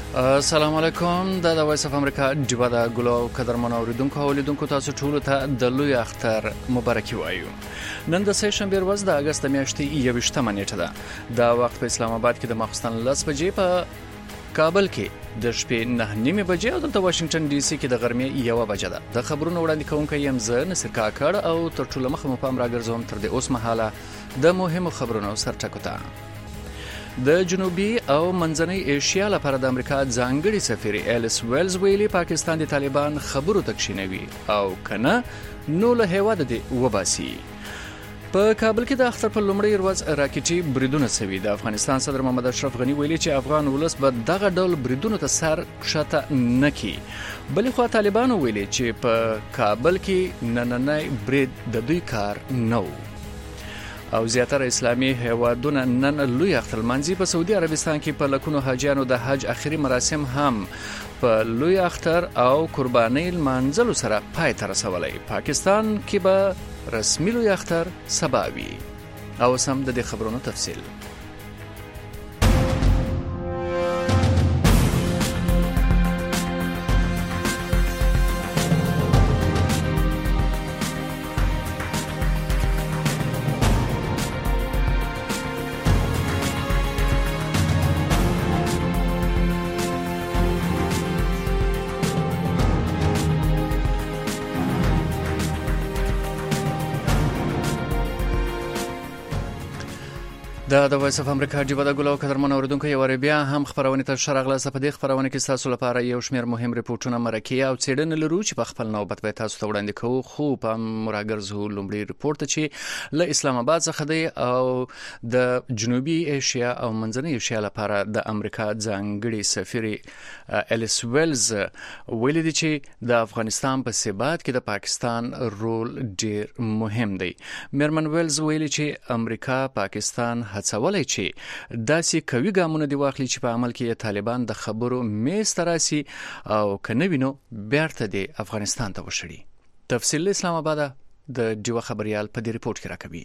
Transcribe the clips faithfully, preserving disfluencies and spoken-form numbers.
السلام علیکم دا د وایس اف امریکا جبا د ګلو قدرمن اوریدونکو او لیدونکو تاسو ټول ته د لوی اختر مبارکي وایو. نن د سه شنبه ورځ د اگست میاشتې یوویشتمه نیټه ده. دا وخت په اسلام آباد کې د ماخستن لس بجې، په کابل کې د شپې نه نیمه بجې او د واشنگټن ډي سي کې د غرمې یوه بجې ده. د خبرونو وړاندې کوونکی یم زه نصر کاکړ او تر ټولو مخه مو پام راګرځوم تر دې اوس مهاله د مهمو خبرونو سرټکو ته. د جنوبي او منځنۍ ایشیا لپاره د امریکا ځانګړي سفیر الیس ویلز ویلي پاکستان د طالبان خبرو تکشینوي او کنه نو له هیواده دی وباسي. په کابل کې د اختر په لومړۍ ورځ راکټي بریدونه شوي. د افغانستان صدر محمد اشرف غنی ویلي چې افغان ولس به دغه ډول بریدونو ته سر کښته نه کړي. بلې خوا طالبانو ویلي چې په کابل کې نننی برید د دوی کار نه و. او زیاتره اسلامي هیوادونه نن لوی اختر لمانځي. په سعودي عربستان کې په لکونو حاجیانو د حج اخري مراسم هم په لوی اختر او قربانۍ لمانځلو سره پای ته رسولي. پاکستان کې به رسمي لوی اختر سبا وي. او سم د دې خبرونو تفصیل. دا د وایس اف امریکا جبا د ګلو قدرمن اوریدونکو یو بیا هم خبرونه ته شرغله په دې خبرونه کې تاسو لپاره یو شمېر مهم ریپورتونه مرکه او څېړنې لرو چې په خپل نوبت به تاسو ته وړاندې کوو. خو په مراګرزو لومړی ریپورت چې له اسلام آباد څخه دی او د جنوبي ایشیا او منځنۍ ایشیا لپاره د امریکا ځانګړي سفیر الیس ویلز ویلي دی چې د افغانستان په ثبات کې د پاکستان رول ډیر مهم دی. میرمن ویلز ویلي چې امریکا پاکستان هڅولای چې داسې کوي ګامونه دی واخلي چې په عمل کې طالبان د خبرو میز ته راسي او کنه وینو بیرته د افغانستان ته وشړي. تفصیل اسلام آباد د جوا خبريال په دې ریپورت کې راکوي.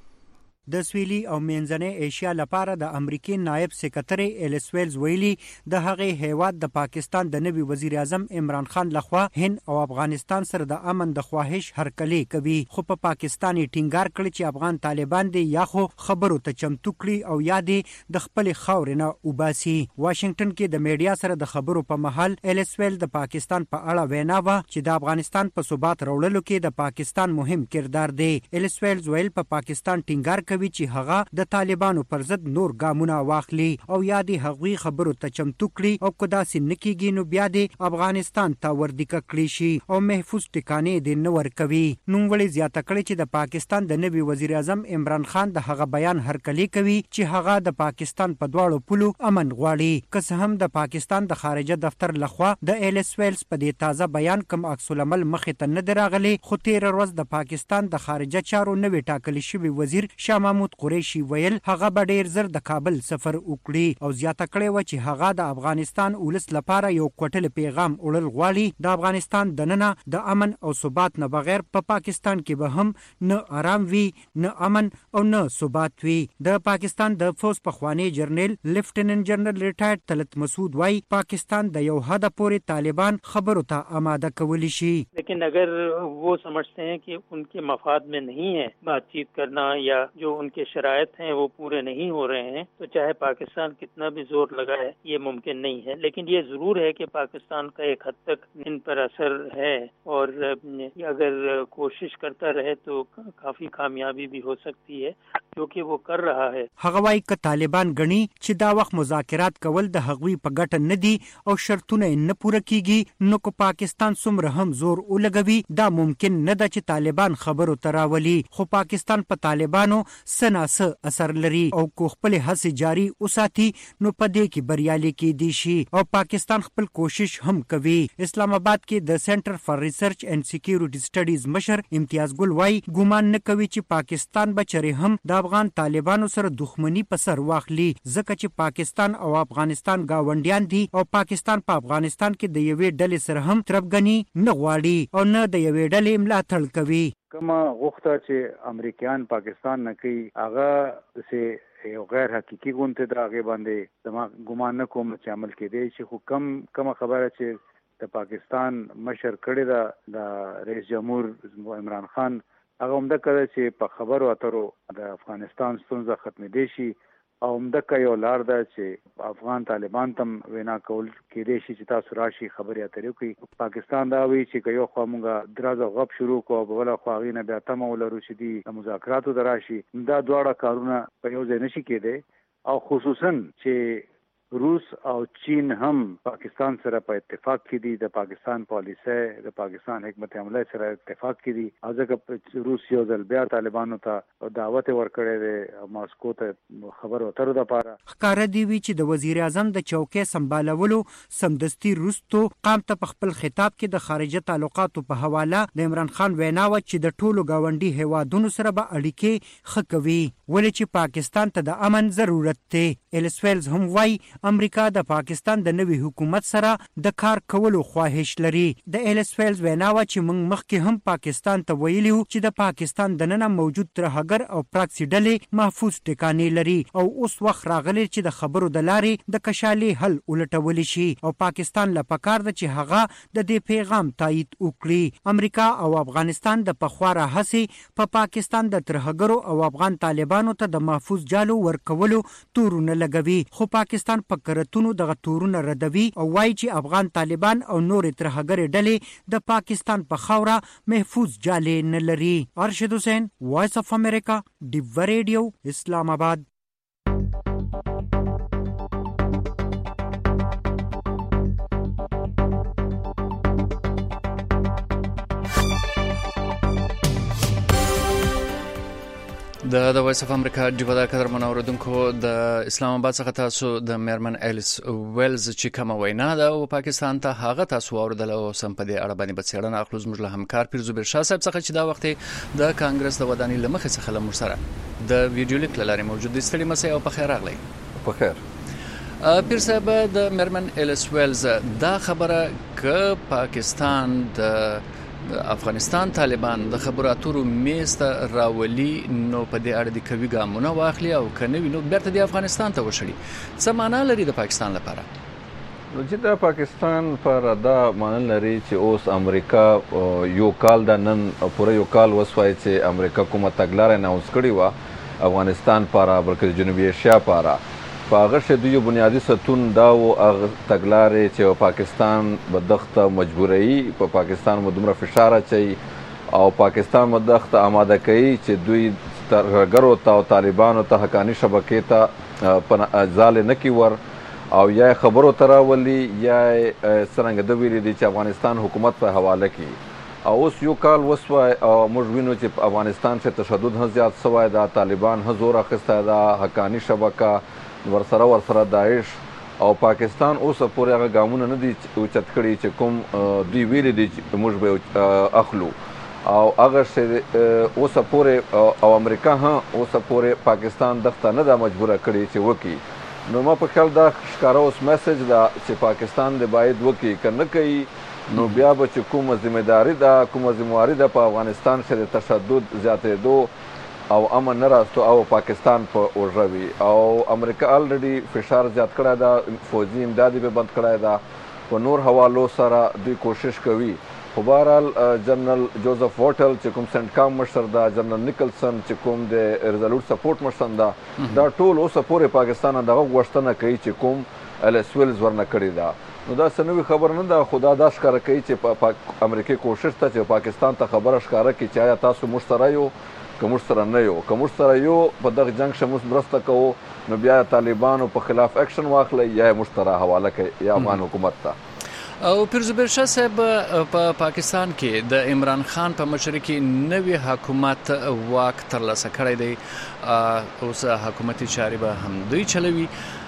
د سویلي او منځنۍ ایشیا لپاره د امریکای نائب سکرټری الیس ویلز ویلي د هغې هیواد د پاکستان د نوي وزیر اعظم عمران خان لخوا هند او افغانستان سره د امن د خواهش هرکلی کوي. خو په پاکستان ټینګار کړی چې افغان طالبان دي یا خو خبرو ته چمتو کړي او یا دي د خپل خاورې نه وباسي. واشنگټن کې د میډیا سره د خبرو په محل الیس ویلز د پاکستان په اړه وینا وه چې د افغانستان په ثبات راوړلو کې د پاکستان مهم کردار دی. الیس ویلز ویل په پاکستان ټینګار کوي چې هغه د طالبانو پر ضد نور ګامونه واخلي او یا د هغوی خبرو ته چمتو کړي او کدا سي نکیږي نو بیا د افغانستان ته وردیکه کړی شي او محفوظ ټکانې د نور کوي. نو وړي زیاته کړي چې د پاکستان د نوي وزیر اعظم عمران خان د هغه بیان هرکلی کوي چې هغه د پاکستان په دواړو پلو امن غواړي. که هم د پاکستان د خارجه دفتر لخوا د الیس ویلز په دې تازه بیان کوم عکس العمل مخې ته نه دراغلي. خو تیر ورځ د پاکستان د خارجه چارو نوي ټاکل شوی وزیر شاه محمود قریشي ویل هغه به ډیر زر د کابل سفر وکړي او زیاته کړې و چې هغه د افغانستان ولس لپاره یو کوټل پیغام وړل غواړي. د افغانستان دننه د امن او ثبات نه بغیر په پا پاکستان کې به هم نه آرام وي، نه امن او نه ثبات وي. د پاکستان د فوج پخوانی جنرال لیفټیننټ جنرال ریټایرډ طلعت مسعود وايي پاکستان د یو حد پورې طالبان خبرو ته آماده کولی شي. لیکن اگر وہ سمجھتے ہیں کہ ان کے مفاد میں نہیں ہے بات چیت کرنا یا جو ان کے شرائط ہیں وہ پورے نہیں ہو رہے ہیں تو چاہے پاکستان کتنا بھی زور لگائے یہ ممکن نہیں ہے. لیکن یہ ضرور ہے کہ پاکستان کا ایک حد تک ان پر اثر ہے اور اگر کوشش کرتا رہے تو کافی کامیابی بھی ہو سکتی ہے جو کہ وہ کر رہا ہے. هغه وايي ک طالبان غني چې دا وخت مذاکرات کول د هغوی په ګټه نه دي او شرطونه نه پوره کیږي نو کو پاکستان څومره هم زور ولګوي دا ممکن نه ده چې طالبان خبرو تراولي. خو پاکستان په طالبانو سناسه اثر لري او کو خپل هڅې جاری وساتي نو په دې کې بریالي کېدی شي او پاکستان خپل کوشش هم کوي. اسلام آباد کې د سنټر فار ریسرچ اینڈ سکیورټي سټډیز مشر امتیاز ګل وايي ګومان نه کوي چې پاکستان بچره هم د افغان طالبانو سره دښمنی په سر واخلي ځکه چې پاکستان او افغانستان گاونډیان دي او پاکستان په افغانستان کې د یوې ډلې سره هم تربګنی نه غواړي او نه د یوې ډلې ملاتړ کوي. کما غوښته چې امریکایان پاکستان نه کوي هغه سه یو غیر حقیقي غونډه دا هغه باندې زما ګمان نه کوم چې عمل کېدی شي. خو کم کومه خبره چې د پاکستان مشر کړی دا د رئیس جمهور عمران خان هغه هم دا کړی چې په خبرو اترو د افغانستان ستونزه ختمېدی شي او همدغه یو لار ده چې افغان طالبان تم وینا کول کېدی شي چې تاسو راشي خبرې اترې وکړي. پاکستان دا وایي چې یو خوا مونږه دراز او غب شروع کوو بل خوا هغې نه بیا تمه ولرو چې دي د مذاکراتو ته راشي. دا دواړه کارونه په یو ځای نشي کېدی او خصوصا چې روس او چین هم پاکستان سره په اتفاق کې دي، د پاکستان پالیسي د پاکستان حکمت عمله سره اتفاق کې دي. ځکه روس یو ځل بیا طالبانو ته دعوت ورکړی دی ماسکو ته خبرو اترو دپاره. ښکاره دی وی چې د وزیر اعظم د چوکۍ سمبالولو سمدستي وروستو قام ته په خپل خطاب کې د خارجه تعلقاتو په حواله د عمران خان وینا وه چې د ټولو ګاونډي هیوادونو سره به اړیکې ښه کوي ولې چې پاکستان ته د امن ضرورت دی. ایلسویلز هم وایي امریکا د پاکستان د نوي حکومت سره د کار کولو خواهش لري. د ایلسویلز وینا وه چې موږ مخکې هم پاکستان ته ویلي وو چې د پاکستان دننه موجود ترهګر او پراکسي ډلې محفوظ ټکانې لري او اوس وخت راغلی چې د خبرو د لارې د کشالي حل ولټولی شي او پاکستان له پکار ده چې هغه د دې پیغام تایید وکړي. امریکا او افغانستان د پخوا راهیسې په پا پاکستان د ترهګرو او افغان طالبانو ته د محفوظ جالو ورکولو تورونه لګوي، خو پاکستان په کرتونو دغه تورونه ردوي او وایي چې افغان طالبان او نورې ترهګرې ډلې د پاکستان په خاوره محفوظ جالې نه لري. ارشد حسین، وایس اف امریکا، ډیو ریډیو، اسلام آباد. د د وایس اف امریکا ډیو د قدرمن اوریدونکو د اسلام آباد څخه تاسو د میرمن ایلس ویلز چې کومه وینا ده او پاکستان ته هغه تاسو اوریدل او سم په دې اړه باندې بڅېړنه اخلو زموږ له همکار پیر زبیر شاه صاحب څخه چې دا وخت د کانګرس د ودانۍ لمخې څخه له موږ سره د ویډیو لیک لارې موجود دي. ستړي مسئ او په خیر راغلی. په خیر. پیر صاحب، د میرمن ایلس ویلز دا خبره ک پاکستان د افغانستان طالبان د خبرو اترو میز ته راولي نو په دې اړه د کوي ګامونه واخلي او کنه وینو بیرته د افغانستان ته وشړي، څه معنا لري د پاکستان لپاره؟ نو چې د پاکستان پر دا معنا لري چې اوس امریکا یو کال د نن پوره یو کال وسوای چې امریکا کومه تګلارې اناونس کړې وه افغانستان پاره بلکې جنوبي ایشیا پاره. په هغه شی دوی بنیادي ستون دا و هغه تګلارې چې پاکستان به دغه مجبوروي، په پاکستان مو دومره فشار اچوي او پاکستان مو دغه آماده کوي چې دوی ترهګرو ته او طالبانو ته حقاني شبکې ته ځالې نه کړي ور او یا خبرو ته راولي یا څرنګه ده ویلي دي چې افغانستان حکومت په حواله کړي. او اوس یو کال وسوی او موږ وینو چې په افغانستان کې تشدد هم زیات سوی دا طالبان هم زور اخیستی دا حقاني شبکه ورسره ورسره داعش او پاکستان اوس پورې هغه ګامونه نه دي اوچت کړي چې کوم دوی ویلي دي چې موږ به اخلو او هغه شی اوس پورې او امریکا هم اوس پورې پاکستان دغه نه ده مجبوره کړي چې وکړي. نو ما په خیال دا ښکاره اوس میسج ده چې پاکستان د باید وکړي، که نه کوي نو بیا به چې کومه ذمهداري ده کومه ذمهواري ده په افغانستان کې د تشدد زیاتېدو او امن نه راستو او پاکستان په اوږه وي. او امریکا الریډي فشار زیات کړی ده، فوجي امدادي به بند کړی ده، په نور حوالو سره دوی کوشش کوي. خو بهرحال جنرال جوزف ووټل چې کوم سنټ کام مشر ده، جنرال نیکلسن چې کوم د ریزولوټ سپورټ مشر ده، دا ټول اوسه پورې پاکستان دغه غوښتنه کوي چې کوم ایلس ویلز ورنه کړې ده. نو دا څه نوې خبر نه ده، خو دا دا ښکاره کوي چې امریکې کوشش ته چې پاکستان ته خبره ښکاره کړي چې آیا تاسو موږ سره یو که موږ سره نه یو، که موږ سره یو په دغه جنګ شه موږ مرسته کوو نو بیا طالبانو په خلاف اکشن واخلئ یا یې موږ ته راحواله کړئ یا افغان حکومت ته. او پیر زبیر شاه صاحب، په پاکستان کې د عمران خان په مشرۍ کې نوی حکومت واک ترلاسه کړی دی، اوس حکومتي چارې به هم دوی چلوي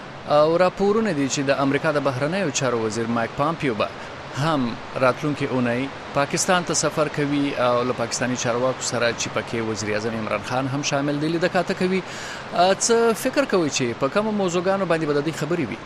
او راپورونه دي چې د امریکا د بهرنیو چارو وزیر مایک پامپیو به هم راتلونکي اونۍ پاکستان ته سفر کوي او له پاکستاني چارواکو سره چې پکې وزیر اعظم عمران خان هم شامل دي لیده کاته کوي. څه فکر کوي چې په کومو موضوعګانو باندې به د دې خبرې وي؟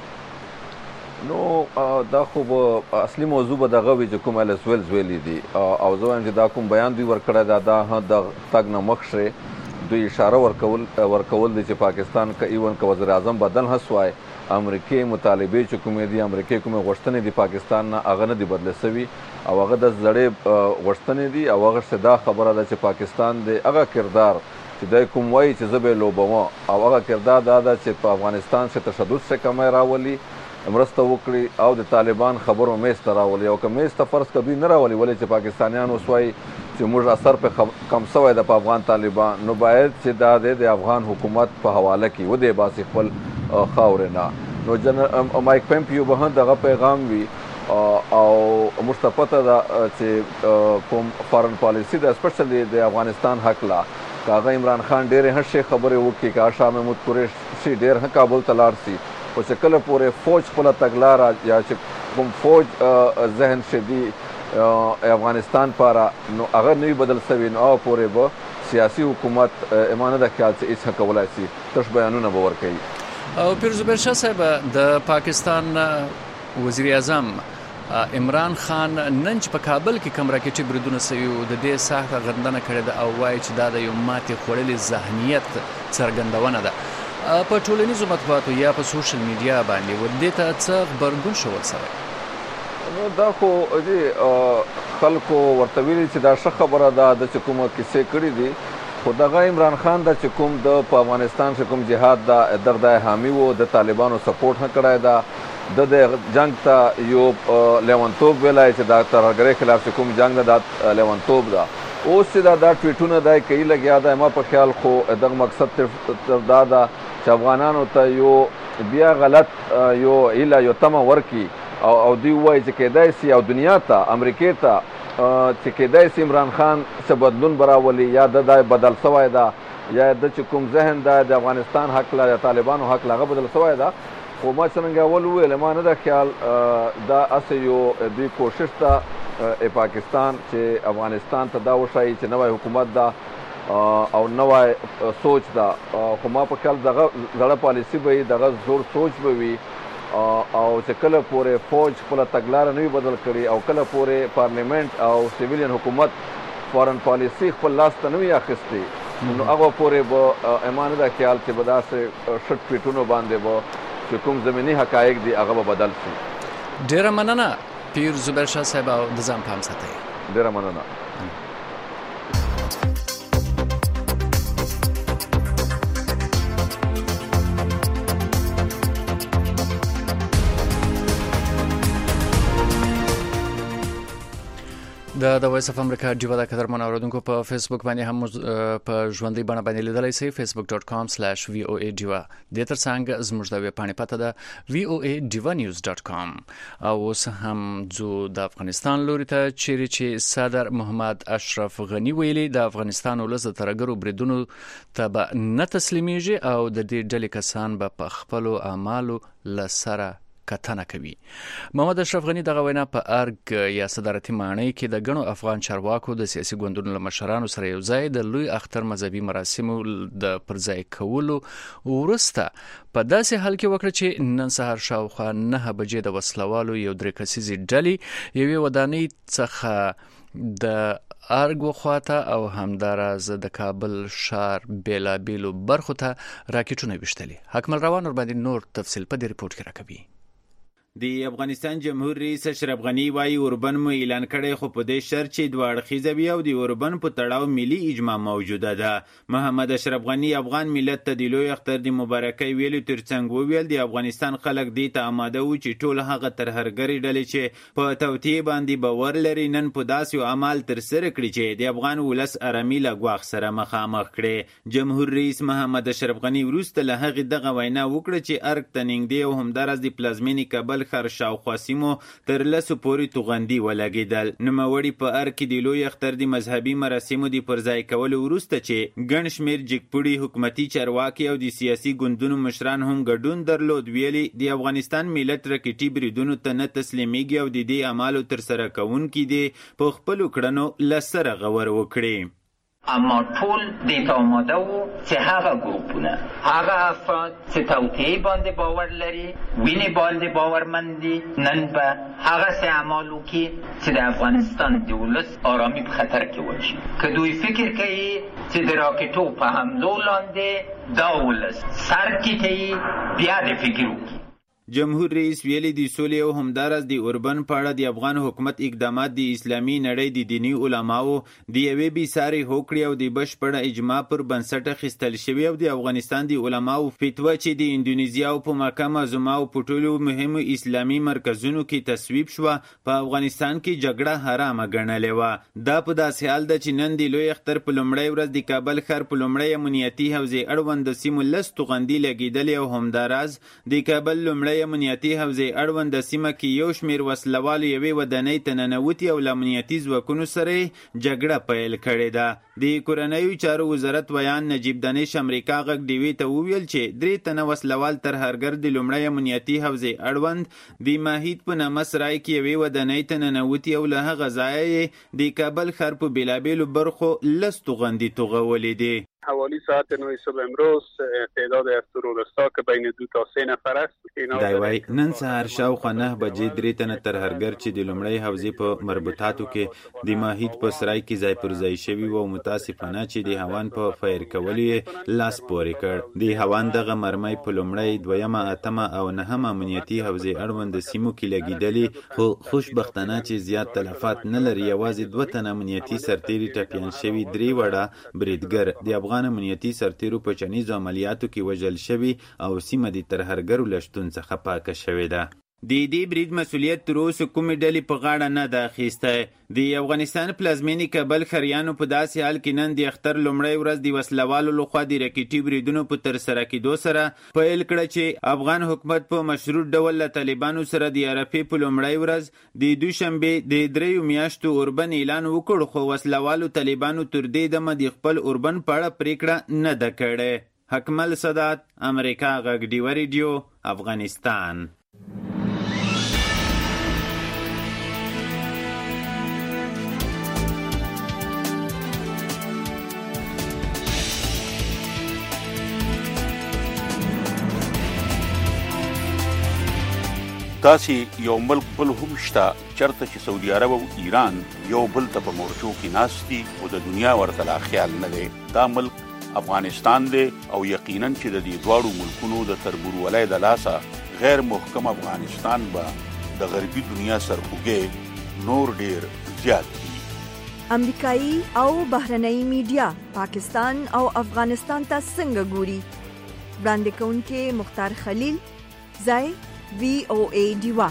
نو دا خو به اصلي موضوع به دغه وي چې کوم ایلس ویلز ویلي دي او زه وایم چې دا کوم بیان دوی ورکړی دا دا د تګ نه مخکې دوی اشاره ورکول ورکول دي چې پاکستان که ایون که وزیر اعظم بدل هسوای امریکای مطالبې چې کومې دي امریکای کومې غوښتنې دي پاکستان نه هغه نه دي بدله سوي او هغه د زړې غوښتنې دي او هغه څه دا خبره ده چې پاکستان د هغه کردار چې دی کوم وایي چې زه به یې لوبوم او هغه کردار دا ده چې په افغانستان څخه تشدد څخه کمی راولي مرسته وکړي او د طالبان خبرو میز ته راولي او که میز ته فرض که دوی نه راولي ولې چې پاکستانیان اوس وایي چې موږ اثر پې کم سوی ده په افغان طالبان نو باید چې دا دی د افغان حکومت په حواله کړي ودې باسي خپل خاورې نه نو جنرال مایک پمپیو به هم دغه پیغام وي او موږ ته پته ده چې کوم فارن پالیسي ده اسپیشلی د افغانستان حقله که هغه عمران خان ډېرې هم ښې خبرې وکړي که شاه محمود قریشي ډېر هم کابل ته لاړ سي خو چې کله پورې فوج خپله تګلاره یا چې کوم فوج ذهن شدي افغانستان پاره نو هغه نه وي بدل سوي نو هغه پورې به سیاسي حکومت ما نه ده خیال چې هېڅ ښه کولی سي تش بیانونه به ورکوي. او پیرزبیر شاه صاحب د پاکستان وزیر اعظم عمران خان نن چې په کابل کې کوم راکټي بریدونه سوي و د دې سخته غندنه کړې ده او وایي چې دا د یو ماتې خوړلي ذهنیت څرګندونه ده په ټولنیزو مطبوعاتو یا په سوشل میډیا باندې و دې ته څه غبرګون شول سوی نو دا خو خلکو ورته ویلي چې دا ښه خبره ده د چې کومه کیسې کړي دي خو دغه عمران خان دا چې کوم د په افغانستان چې کوم جهاد ده دغه د حامي و د طالبانو سپورټ هم کړی ده د د جنگ ته یو لیونتوب ویلی چې د ترهګرۍ خلاف چې کوم جنگ ده دا لیونتوب ده اوس چې دا دا ټویټونه دی کوي لګیا ده ما په خیال خو دغه مقصد دا ده چې افغانانو ته یو بیا غلط یو هیله یو تمه ورکړي او او دوی وایي چې کیدای سي او دنیا ته امریکې ته چې کیدای سي عمران خان څه بدلون به راولي یا د دا بدل سوی ده یا د چې کوم ذهن ده د افغانستان حقله یا طالبانو حقله هغه بدل سوی ده خو ما څرنګه اول وویل ما نه ده خیال دا هسې یو دوی کوشش ده پاکستان چې افغانستان ته دا وښایي چې نوی حکومت ده او نوی سوچ ده خو ما په خیال دغه زړه پالیسي به وي دغه زوړ سوچ به وي او چې کله پورې فوج خپله تګلاره نه وي بدل کړي او کله پورې پارلیمنت او سیویلین حکومت فارن پالیسي خپل لاس ته نه وي اخیستې نو هغه پورې به ما نه ده خیال چې به داسې ښه ټویټونو باندې به چې کوم زمیني حقایق دي هغه به بدل شي. ډېره مننه پیر زبیر شاه صاحب او د ځان پام ساتئ. ډېره مننه. د د وایس اف امریکا ډیوا د قدرمن اوریدونکو په فیسبوک باندې هم په ژوندۍ بڼه باندې لیدلای شئ facebook dot com slash voa diva د ترڅنګ زموږ د ویب پاڼې پته ده voa diva news dot com او اوس هم زو د افغانستان لوري ته چیرې چې صدر محمد اشرف غنی ویلي د افغانستان ولس د ترګرو بریدونو ته به نه تسلیمیږي او د دې ډلې کسان به په خپل اعمالو لسره کتنه کوي. محمد اشرف غنی دغه وینا په ارګ یا صدارتي ماڼۍ کې د غنو افغان چارواکو د سیاسي ګوندونو له مشرانو سره یو ځای د لوی اختر مذهبي مراسمو د پرځای کولو وروسته په داسې حال کې وکړه چې نن سهار شاوخوا نه بجې د وسلوالو یو درې کسیزې ډلې یوې ودانۍ څخه د ارګ وخواته او همداراز د کابل ښار بیلابیلو برخو ته راکټونه ویشتلي. حکمل روان ور باندې نور تفصیل په دې ریپورت کې راکوي. د افغانستان جمهور رئیس اشرف غنی وايي اوربن مو اعلان کړي خو په دې شرط چې دوه اړخیزه وي او د اوربن په تړاو ملي اجماع موجوده ده. محمد اشرف غنی افغان ملت ته د لوی اختر د مبارکۍ ویلو ترڅنګ وویل د افغانستان خلک دې ته آماده وو چې ټول هغه ترهګرۍ ډلې چې په توطیې باندې باور لري نن په داسې اعمال ترسره کړي چې د افغان ولس ارامي له ګواښ سره مخامخ کړي. جمهور رئیس محمد اشرف غنی وروسته له هغې دغه وینا وکړه چې ارګ ته نږدې او همداراز د پلازمینې کابل ښار شاوخوا سیمو تر لسو پورې توغندي ولګېدل. نوموړي په ارګ کې د لوی اختر د مذهبي مراسمو د پرځای کولو وروسته چې ګڼ شمېر جګپوړي حکومتي چارواکي او د سیاسي ګوندونو مشران هم ګډون درلود ویلي د افغانستان ملت راکټي بریدونو ته نه تسلیمیږي او د دې اعمالو ترسره کوونکي دي په خپلو کړنو له سره غور وکړي. اما ټول دې ته آماده وو چې هغه ګروپونه هغه افراد چې توطیې باندې باور لري وینې باندې باورمند دي نن به هغسې اعمال وکړي چې د افغانستان د ولس آرامي په خطر کې واچوي. که دوی فکر کوي چې د راکټو په حملو لاندې دا ولس سر کیټي بیا د فکر وکړي. جمهور رئیس ویلي د سولې او همدارس د اوربن په اړه د افغان حکومت اقدامات د اسلامي نړۍ د دینی علماو د یوې بېسارې هوکړې او د بشپړه اجماع پر بنسټ اخیستل شوې او د افغانستان د علماو فتوا چې د اندونیزیا او په مکه معظمه او په ټولو مهمو اسلامي مرکزونو کې تصویب شوه په افغانستان کې جګړه حرامه ګڼلې وه. دا په داسې حال ده چې نن د لوی اختر په لومړۍ ورځ د کابل ښار په لومړۍ امنیتي حوزې اړوند سیمو لس توغندي لګېدلې او همداراز د کابل لومړۍ امنیتي حوزې اړوند سیمه کې یو شمېر وسلوالو یوې ودانۍ ته ننوتي او له امنیتي ځواکونو سره جګړه پیل کړې ده. د کورنیو چارو وزارت ویان نجیب دانش امریکا غږ ډیوې ته وویل چې درې تنه وسلوال ترهګر د لومړۍ امنیتي حوزې اړوند د ماهیت په نامه سرای کې یوې ودانۍ ته ننوتي او له هغه ځایه د کابل ښار په بېلابېلو برخو لس توغندي توغولې دي. حوالی ساعت نه صبح امروز تعداد از تروریست‌ها که بین دو تا سه نفر است. دا وایي نن سهار شاوخوا نه بجې درې تنه ترهګر چې د لومړۍ حوزې په مربوطاتو کې د ماهیت په سرای کې ځای پر ځای شوي وو، متاسفانه چې د هوان په فایر کولو یې لاس پورې کړ. د هوان دغه مرمۍ په لومړۍ، دویمه، اتمه او نهمه امنیتي حوزې اړوند سیمو کې لګېدلې، خو خوشبختانه چې زیات تلفات نه لري. یوازې دوه تنه امنیتي سرتیري ټپیان شوي، درې وړه بریدګر د افغان امنیتي سرتیرو په چنیزو عملیاتو کې وژل شوي او سیمه د ترهګرو له شتون څخه پاکه شوې ده. د دې برید مسؤلیت تر اوسه کومې ډلې په غاړه نه ده اخیستی. د افغانستان پلازمینې کابل ښاریانو په داسې حال کې نن د اختر لومړۍ ورځ د وسلوالو لخوا د راکټي بریدونو په ترسره کېدو سره پیل کړه چې افغان حکومت په مشروط ډول له طالبانو سره د عرفې په لومړۍ ورځ د دوشنبې د دریو میاشتو اوربن اعلان وکړ، خو وسلوالو طالبانو تر دې دمه د خپل اوربن په اړه پریکړه نه ده کړې. حکمل سادات، امریکا غږ ډیوه ریډیو، افغانستان. داسې یو ملک بل هم شته چرته چې سعودي عرب او ایران یو بل ته په مورچو کې ناست دي او د دنیا ورته لا خیال نه دی. دا ملک افغانستان دی او یقینا چې د دې دواړو ملکونو د تربورولۍ د لاسه غیر محکم افغانستان به د غربي دنیا سرخوږی نور ډیر زیات دي. امریکایي او بهرنۍ میډیا پاکستان او افغانستان ته څنګه ګوري؟ وړاندې کوونکې مختار خلیل، ځای وی او ای ډیوا.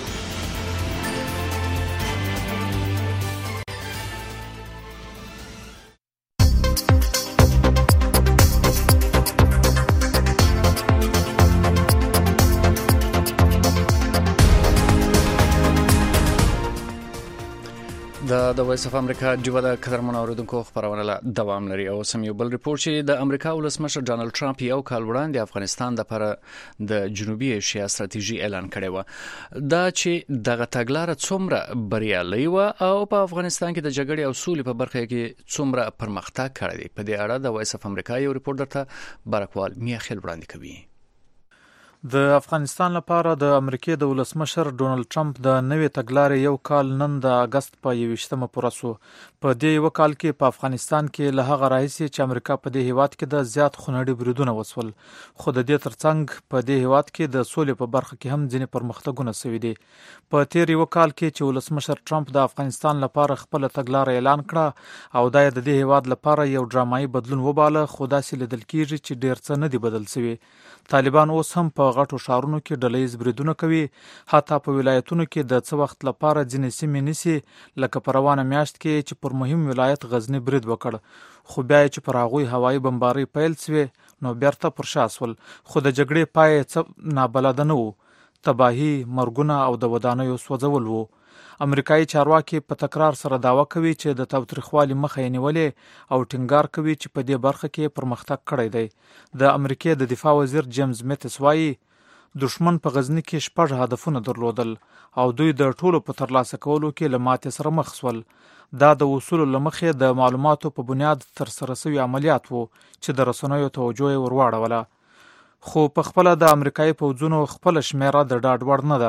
د وایس اف امریکا ډیوه د قدرمنو اوریدونکو خبرونه لا دوام لري. او سم یو بل ریپورت چې د امریکا ولسمشر ډانلډ ټرمپ یو کال وړاندې افغانستان لپاره د جنوبي ایشیا ستراتیژي اعلان کړی و، دا چې دغه تګلاره څومره بریالۍ و او په افغانستان کې د جګړې او سولې په برخه کې څومره پرمختګ کړی دی. په دې اړه د وایس اف امریکا یو ریپورت درته برکوال میاخیل وړاندې کوي. د افغانستان لپاره د امریکای د ولسمشر ډونالد ټرمپ د نوې تګلارې یو کال نن د اگست په یوویشتمه پوره شو. په دې یو کال کې په افغانستان کې له هغه راهیسې چې امریکا په دې هیواد کې د زیات خونړي بریدونه وسول، خو د دې ترڅنګ په دې هیواد کې د سولې په برخه کې هم ځینې پرمختګونه شوي دي. په تیر یو کال کې چې ولسمشر ټرمپ د افغانستان لپاره خپل تګلارې اعلان کړه او دا د دې هیواد لپاره یو ډرامایي بدلون وباله، خو داسې لیدل کېږي چې ډېر څه نه دي بدل شوي. طالبان اوس هم په غټو ښارونو کې ډلهیز بریدونه کوي، حتی په ولایتونو کې د څه وخت لپاره ځینې سیمې نیسي، لکه په روانه میاشت کې چې پر مهم ولایت غزني برید وکړ، خو بیا چې پر هغوی هوایي بمبارۍ پیل شوې نو بیرته پر شا شول. خو د جګړې پای څه نابلده نه و، تباهي، مرګونه او د ودانیو سوځول وو. امریکایي چارواکي په تکرار سره دعوه کوي چې د تاوتریخوالي مخه یې نیولې او ټینګار کوي چې په دې برخه کې پرمختګ کړی دی. د امریکای د دفاع وزیر جیمز میتس وایي دشمن په غزني کې شپږ هدفونه درلودل او دوی د ټولو په ترلاسه کولو کې له ماتې سره مخ شول. دا د وصولو له مخې د معلوماتو په بنیاد ترسره شوي عملیات وو چې د رسنیو توجه یې ور واړوله. خو په خپله د امریکایي پوځونو خپله شمیره د ډاډ وړ نه ده.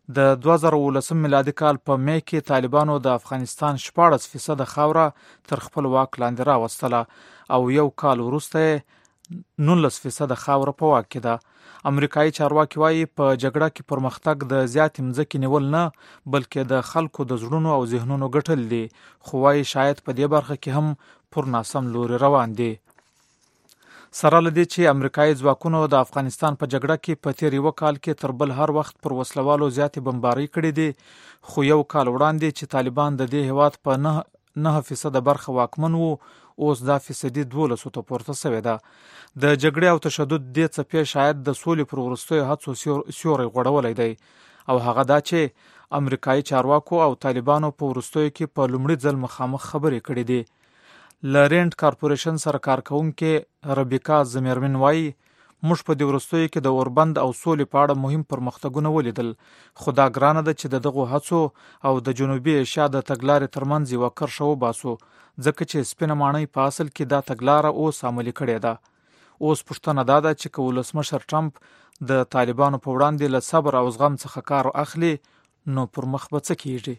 د دوه زره ولسم میلادي کال په می کې طالبانو د افغانستان شپاړس فیصده خاوره تر خپل واک لاندې راوستله او یو کال وروسته نولس فیصده خاوره په واک کې ده. امریکایي چارواکي وایي په جګړه کې پرمختګ د زیاتې مځکې نیول نه بلکې د خلکو د زړونو او ذهنونو ګټل دي، خو وایي شاید په دې برخه کې هم پر ناسم لوري روان دي. سره له دې چې امریکایي ځواکونو د افغانستان په جګړه کې په تیر یو کال کې تر بل هر وخت پر وسلوالو زیاتې بمبارۍ کړې دي، خو یو کال وړاندې چې طالبان د دې هیواد په نه نه فیصده برخه واکمن وو، اوس دا فیصدي دولسو ته پورته شوې ده. د جګړې او تشدد دې څپې شاید د سولې پر وروستیو هڅو سیوری غوړولی دی او هغه دا چې امریکایي چارواکو او طالبانو په وروستیو کې په لومړي ځل مخامخ خبرې کړې دي. لرینډ کارپوریشن سره کارکونکې ربیکا زمیرمن وایي موږ په دې وروستیو کې د اوربند او سولې په اړه مهم پرمختګونه ولیدل، خو دا ګرانه ده چې د دغو هڅو او د جنوبي ایشیا د تګلارې ترمنځ یوه کرښه وباسو، ځکه چې سپینه ماڼۍ په اصل کې دا تګلاره اوس عملي کړې ده. اوس پوښتنه دا ده چې که ولسمشر ټرمپ د طالبانو په وړاندې له صبر او زغم څخه کار اخلي نو پر مخ به څه کیږي.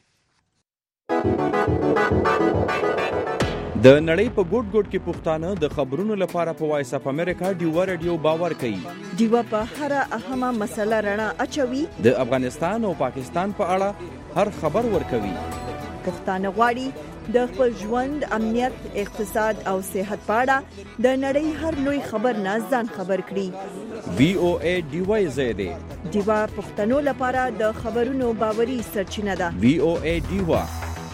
د نړۍ په ګوټ ګوټ کې پښتانه د خبرونو لپاره په وایس اف امریکا ډیوا رادیو باور کوي. ډیوا په هر اهمه مسله رڼا اچوي، د افغانستان او پاکستان په اړه هر خبر ورکوي. پښتانه غواړي د خپل ژوند، امنیت، اقتصاد او صحت په اړه د نړۍ هر لوی خبر نه ځان خبر کړي. وی او ای ډیوا زیاده ډیوا پښتنو لپاره د خبرونو باوري سرچینه ده. وی او ای ډیوا.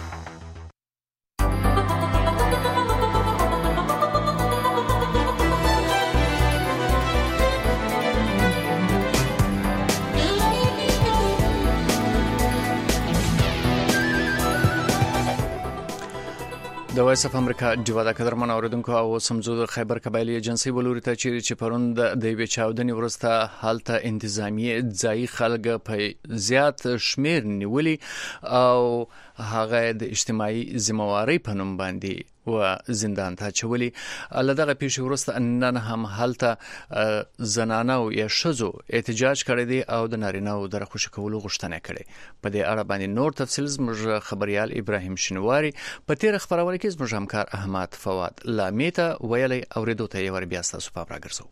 د وایس اف امریکا ډیوا د قدرمن اوریدونکو او سمزو د خیبر قبایلی ایجنسی ولوري ته چیرې چې پروند د یوې چاودنې وروسته حالت انتظامی ځای خلک په زیات شمیر نیولي او هغه د اجتماعي ذمہواری په نوم باندې و زندان ته چولي. لدغه پیښې وروسته نن هم حالت زنانه او یا شذو احتجاج کړی دی او د نارینه او د خوشی کولو غوښتنه کړې. په دې اړه باندې نور تفصیل زموږ خبريال ابراهیم شنواری په تیر خبرونه کې زموږ همکار احمد فواد لامیته ویلي اوریدو ته یې ور بیا تاسو په راګرځو.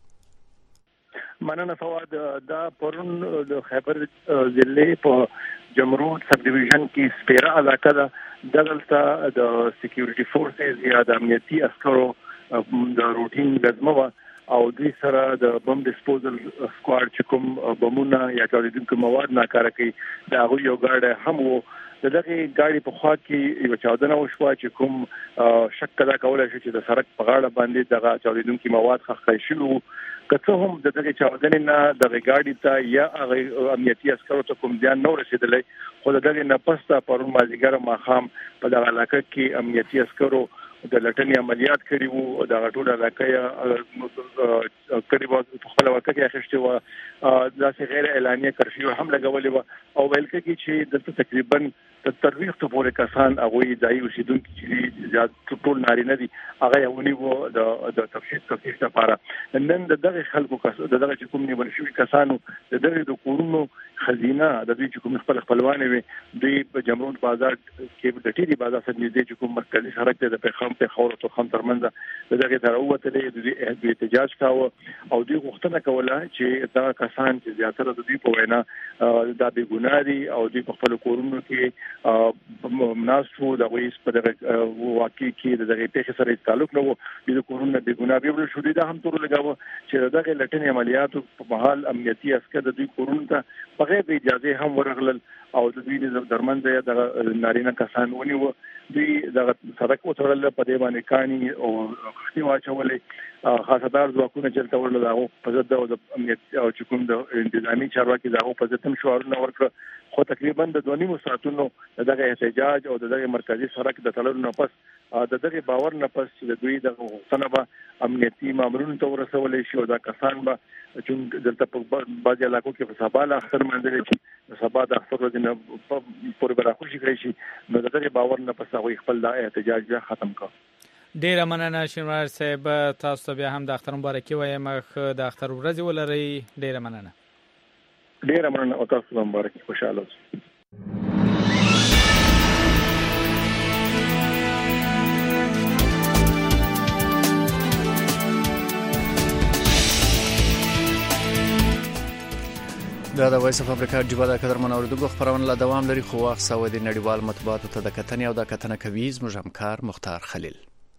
مننه فواد. دا پرون د خیبر ضلع په جمرود سب ډیویژن کې سپیره علاقه ده. دلته د سکیورټي فورسز یا د امنیتي عسکرو د روټین غزمه او دوی سره د بم ډیسپوزل سکواډ چې کوم بمونه یا چاودیدونکو مواد ناکاره کوي دا هغه یو ګاډ هم وو. دغه ګاډي په خوا کې یو چاودنه وشوه چې کوم شک کدا کولای شي چې د سړک په غاړه باندې دغه چاودیدونکو مواد ښخ شوي. که هم د دغه چاودنې نه د ګاډي ته یا هغه امنیتي عسکرو ته کوم ځان نو رسیدلی، خو دغه نه پسته پرون مازیګر ماخام په دغه علاقه کې امنیتي عسکرو د لټنې عملیات کړي وو. د غټول علاقې کړي وو په خپل وخت کې اخیشته وو. دا څه غیر اعلانیه کرفیو هم لګولې وو او ویل کې چې د تقریبا تر ترویح ته پورې کسان هغه ځای اوسیدونکو چې زیات ټول نارینه دي هغه یونی وو د د تفصیل تفصیل لپاره. نن دغه خلکو دغه چې کوم نیول شوی کسانو دغه د کورونو خزینه د دې چې کوم خپل خپلوان وي دوی په جمرود بازار کې د ټیری بازار سره نږدې چې کوم مرکزی سړک ته د پیغام په خور او خام ترمنځ دغه دروته د احتجاج کاوه او دوی غوښتنه کوله چې دا کسان چې زیاتره د دوی په وینا د بې ګناري او دوی په خپل کورونو کې مناسو د ویس په دغه واقعي کې د دغه پیښې سره تعلق نه وو. د کورونو بې ګناري ویل شو. دا هم تور لګاوه چې دغه لټنې عملیاتو په محل امنیتي عسكر د دوی کورونو ته بغیر د اجازه هم ورغلل او د دوی د درمنځ د نارینه کسان ونیو. دوی د سړک وترل په دې باندې کاني او خښتي واچولې. خاصدار ځواکونه چې تورل داغو په ضد او د امنیت او چې کوم د انتظامی چارواکي داغو په ضد هم شعارونه ورکړه. خو تقریبا د دوه نیمو ساعتونو دغه احتجاج او دغه مرکزی سړک د تللو نه پس د دغه باور نه پس چې دوی د غوښتنه به امنیتي مامورونو ته ورسولې شي او دا کسان به چې دلته په بعض علاقو کې په سبا له اخر منځل چې سبا د اخر ورځې پورې براخوشي کړی شي نو دغه باور نه پس هغه خپل د احتجاج بیا ختم کړ. ډیره مننه شینوار صاحب. تاسو بیا هم د اختر مبارکي وایم. د اختر ورځ ولرئ. ډیره مننه. ډیر مننه او تاسو مبارک خوشاله اوسئ. دا د وایس اف امریکا جوبا د قدرمن اوریدونکو خبرونه لا دوام لري خو وخت سعودي نړیوال مطبوعاتو ته د کتنې او د کتنه کوي زموږ همکار مختار خلیل.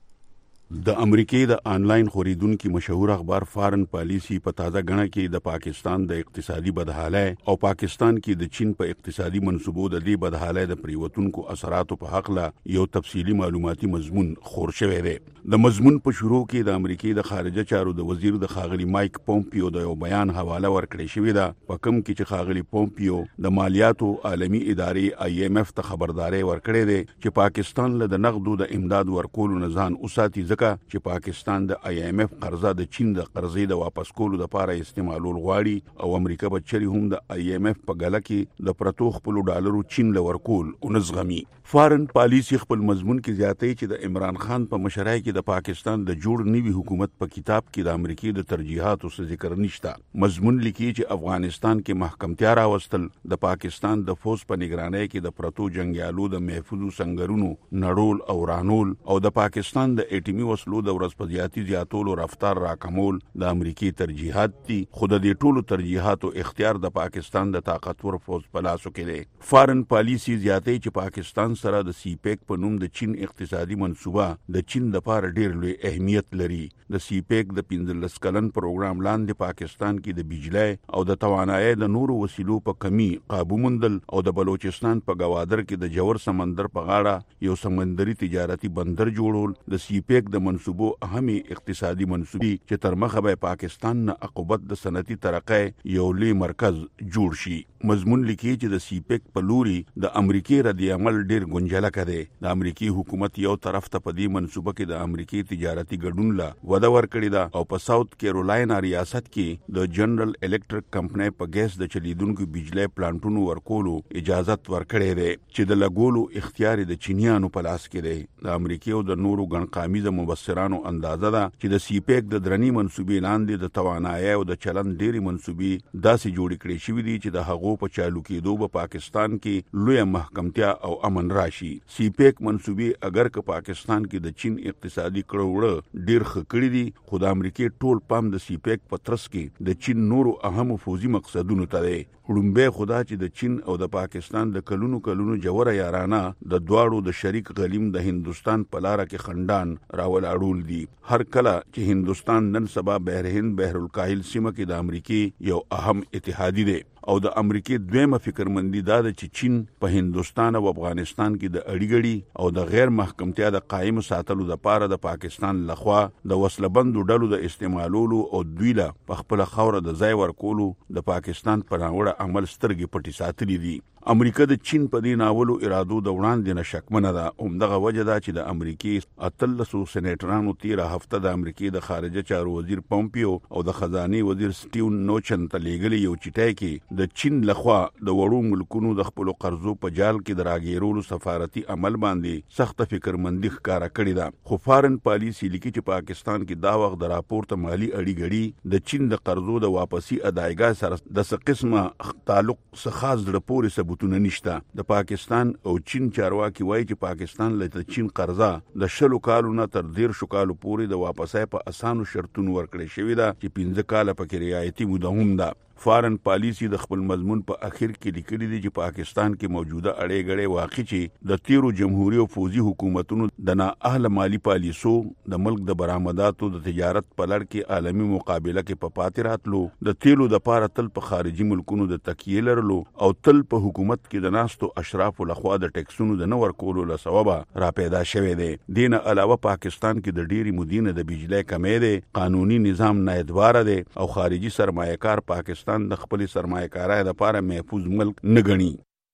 د امریکای د آنلاین خریدونکو مشهور اخبار فارن پالیسی په تازه غنه کې د پاکستان د اقتصادي بدحالۍ او پاکستان کې د چین په اقتصادي منصوبو د دې بدحالۍ د پریوتونکو اثراتو په حق لا یو تفصیلی معلوماتي مضمون خور شوی دی. د مضمون په شروع کې د امریکای د خارجه چارو د وزیر د خاغلی مایک پومپیو د یو بیان حواله ورکړې شوې ده په کوم کې چې خاغلی پومپیو د مالیاتو عالمی ادارې آی ایم اف ته خبرداري ورکړې ده چې پاکستان له د نقدو د امداد ورکولو نه ځان اوساتي چې پاکستان د آی ایم اف قرضه د چین د قرضې د واپس کولو لپاره استعمالول غواړي او امریکا به چری هم د آی ایم اف په غله کې د پرتو خپل ډالرو چین له ورکول او نزغمي. فارن پالیسی خپل مضمون کې زیاتې چې د عمران خان په مشرۍ کې د پاکستان د جوړ نوي حکومت په کتاب کې د امریکای د ترجیحاتو څخه ذکر نشته. مضمون لیکي چې افغانستان کې محکمتیا راوستل د پاکستان د فوج په نگرانۍ کې د پرتو جنگیالو د محفوظ سنگرونو نړول او رانول او د پاکستان د اټیمي وسلو د ورسپدياتي زیاتولو رفتار راکمول د امریکای ترجیحات دي. خود د ټولو ترجیحاتو اختیار د پاکستان د طاقتور فوج په لاس کې دی. فارن پالیسی زیاتې چې پاکستان سره د سی پیک په نوم د چین اقتصادي منصوبه د چین د لپاره ډیر لوی اهمیت لري. د سی پیک د پنځلس کلن پروګرام لاندې پاکستان کې د بجلی او د توانایي د نورو وسیلو په کمی قابو موندل او د بلوچستان په گوادر کې د جوور سمندر په غاړه یو سمندري تجارتي بندر جوړول د سی پیک د منصوبو اهمي اقتصادي منصوبي چې تر مخه به پاکستان نه عقوبت د صنعتي ترقۍ یو لوی مرکز جوړ شي. مضمون لیکي چې د سی پیک په لوري د امریکای ردی عمل ډیر ګنجلکه دی. د امریکای حکومت یو طرف ته په دې منصوبه کې د امریکای تجارتي ګډون لا وده ورکړی دا او په ساوث کیرولاینا ریاست کې د جنرال الکټریک کمپنۍ په ګیس د چلیدونکو بجلی پلانټونو ورکولو اجازه ورکړې ده چې د لګولو اختیار د چینیانو په لاس کې دی. د امریکای او د نورو ګڼقامیزه مبصرانو اندازه ده چې د سی پیک د درنی منصوبې لاندې د توانایي او د چلن ډېری منصوبې داسې جوړ کړې شوې دي چې د هغو په چالو کېدو په پاکستان کې لوی محکمتیا او امن راشي. سی پیک منصوبې اگر که پاکستان کې د چین اقتصادي کړوړه ډیر خکړې دي خو د امریکای ټول پام د سی پیک په ترڅ کې د چین نورو اهم فوزي مقصدونو ته دی. وړومبه خدا چې د چین او د پاکستان د کلونو کلونو جوړه یارانه د دواړو د شریک غلیم د هندستان په لار کې خندان راول اړول دي. هر کله چې هندستان نن سبا بحر هند بحر الکاهل سیمه کې د امریکای یو اهم اتحادی دی او د امریکای دویمه فکرمندی دا ده چې چین په هندستان او افغانستان کې د اړیګړي او د غیر محکمتیا د قائم ساتلو لپاره د پاکستان لخوا د وسلبندو ډلو د استعمالولو او دوی له په خپل خوره د ځای ورکولو د پاکستان په ناوړه عمل سترګې پټي ساتلې دي. امریکا د چین په دې ناولو ارادو د وړاندې نه شکمنه ده. همدغه وجه ده چې د امریکای اتلسو سېنیټرانو تیره هفته د امریکای د خارجه چارو وزیر پومپیو او د خزانه وزیر سټیون نوچن ته لیږلي یو چټای کې د چین لخوا د وړو ملکونو د خپل قرضو په جال کې د راګیرولو سفارتي عمل باندې سخت فکرمندي ښکارا کړې ده. خو فارن پالیسی لیکي چې پاکستان کې دا وخت د راپورته مالی اړیګړي د چین د قرضو د واپسی ادایګا سره د څه قسمه تعلق څه خاص درپورې بوتونه نشته. د پاکستان او چین چارواکي وایي چې پاکستان له چین قرضه د شلو کالو نه تر ډیر شو کالو پورې د واپسای په اسانو شرطونو ورکړې شوې ده چې پنځه کاله پکې رعایتي موده هم ده. فارن پالیسی د خپل مضمون په اخر کې لیکلي دي چې پاکستان کې موجوده اړې غړې واقع چې د تیرو جمهوریت او فوزي حکومتونو د نااهله مالی پالیسو د ملک د برآمداتو د تجارت په لړ کې عالمي مقابله کې په پاتې راتلو د تیلو د پاره تل په خارجي ملکونو د تکیې لرلو او تل په حکومت کې د ناستو اشراف لخوا د ټیکسونو د نه ورکولو له سببه را پیدا شوې ده. دینه علاوه پاکستان کې د ډېری مدینه د بجلی کمې ده، قانوني نظام ناادوار ده او خارجي سرمایه‌کار پاکستان د خپل سرمایه‌کارۍ لپاره محفوظ ملک نه ګڼي.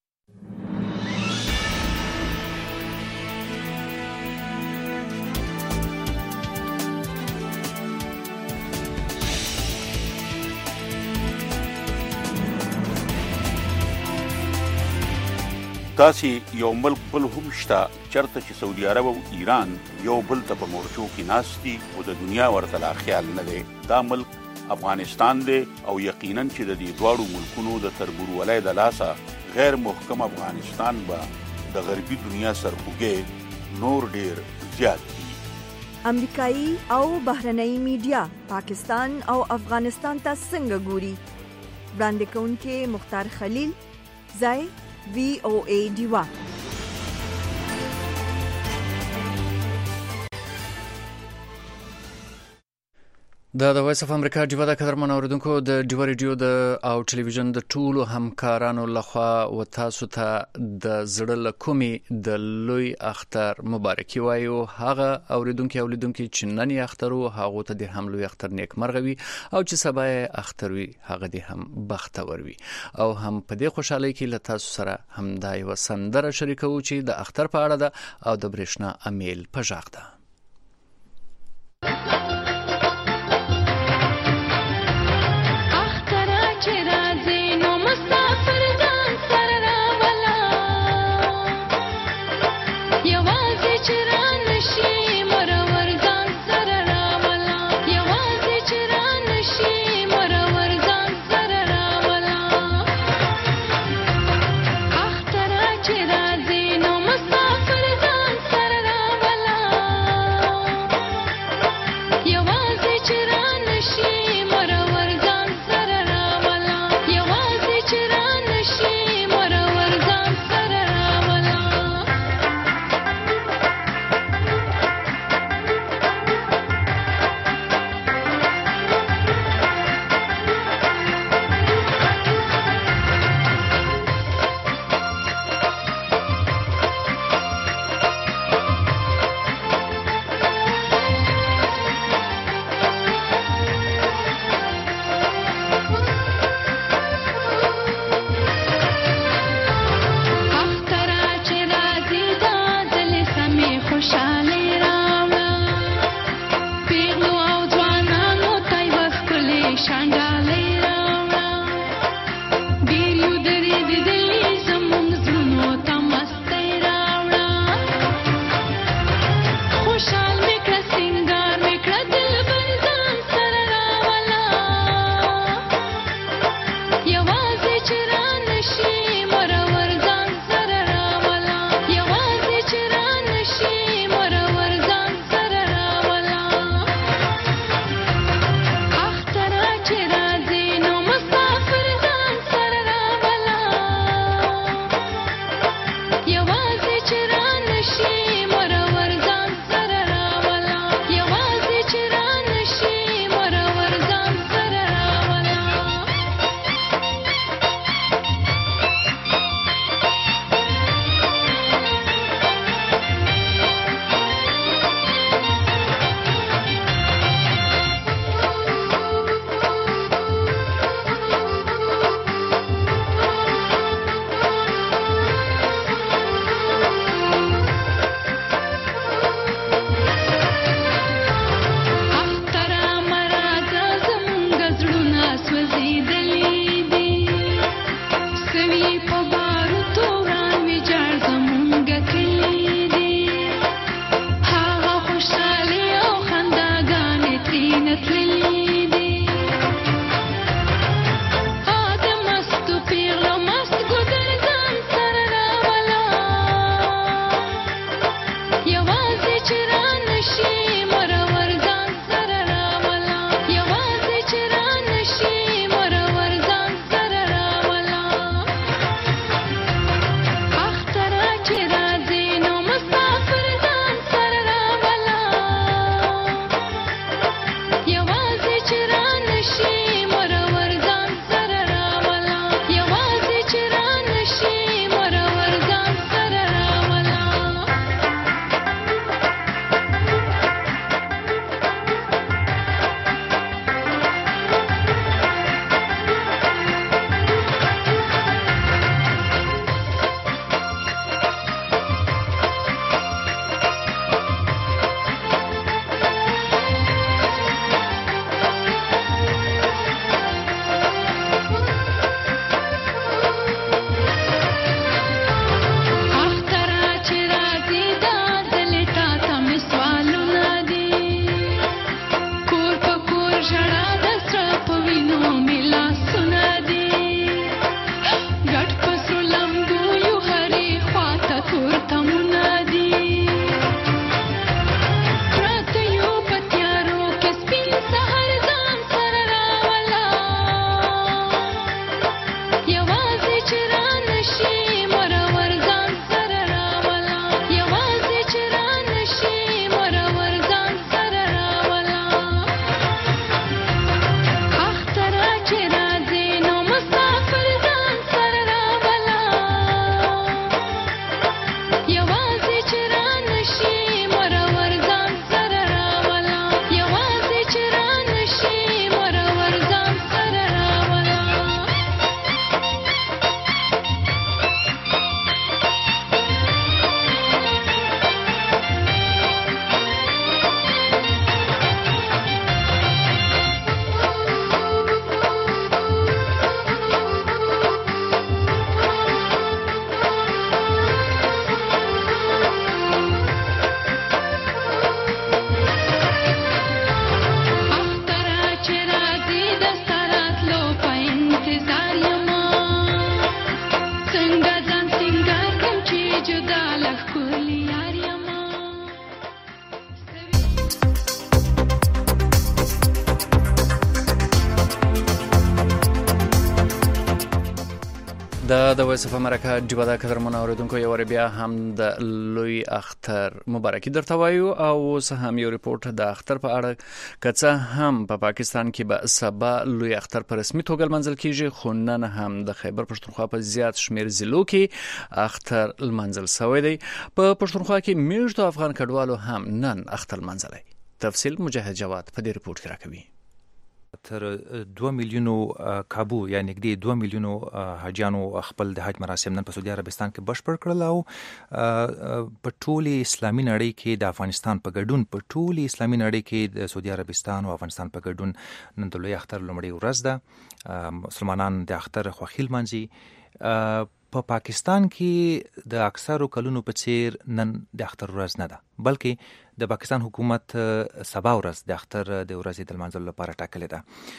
تاسې یو ملک بل هم شته چرته چې سعودي عرب او ایران یو بل ته په مورچو کې ناست دي او د دنیا ورته لا خیال نه دی. دا ملک افغانستان دی او یقینا چې د دې دواړو ملکونو د تربورولۍ د لاسه غیر محکم افغانستان به د غربي دنیا سرخوږی نور ډیر زیات دي. امریکایي او بهرنۍ میډیا پاکستان او افغانستان ته څنګه ګوري؟ وړاندې کوونکې مختار خلیل، ځای وی او ای ډیوا. دا د وایس اف امریکا ډیوا د قدرمن اوریدونکو د ډیوا ریډیو د او ټلویزیون د ټولو همکارانو لخوا و تاسو ته د زړه له کومې د لوی اختر مبارکي وایو. هغه اوریدونکو او لیدونکو چې نن یې اختر وو هغه ته د هم لوی اختر نیک مرغوي او چې سبا یې اختر وي هغه د هم بختور وي. او هم په دې خوشحالي کې له تاسو سره هم دا یو سندره شریکو چې د اختر په اړه ده او د برېښنا امیل په ژغ ده. اختر چې راځي نو مسافر ځان سره راولا د د وایس اف امریکا ډیوا د قدرمنو اوریدونکو یو بیا هم د لوی اختر مبارکي درته وایو او اوس هم یو ریپورت د اختر په اړه کڅه هم په پا پاکستان کې به سبا لوی اختر په رسمي توګه منځل کیږي، خو نن هم د خیبر پښتونخوا په زیات شمیر ضلعو کې اختر منځل شوی دی. په پښتونخوا کې میشتو افغان کډوالو هم نن اختر منځلای. تفصیل مجاهد جواد په دې ریپورت کې راکوي. تر دوه میلیونو کابو یعنی نږدې دوه میلیونو حاجیانو خپل د حج مراسم نن په سعودي عربستان کې بشپړ کړل او په ټولي اسلامي نړۍ کې د افغانستان په ګډون په ټولي اسلامي نړۍ کې د سعودي عربستان او افغانستان په ګډون نن د لوی اختر لومړی ورځ ده. مسلمانان د اختر خوښي لمانځي. په پا پاکستان کې د اکثرو کلونو په څیر نن د اختر ورځ نه ده، بلکې د پاکستان حکومت سبا ورځ د اختر د ورځې د لمانځلو لپاره ټاکلې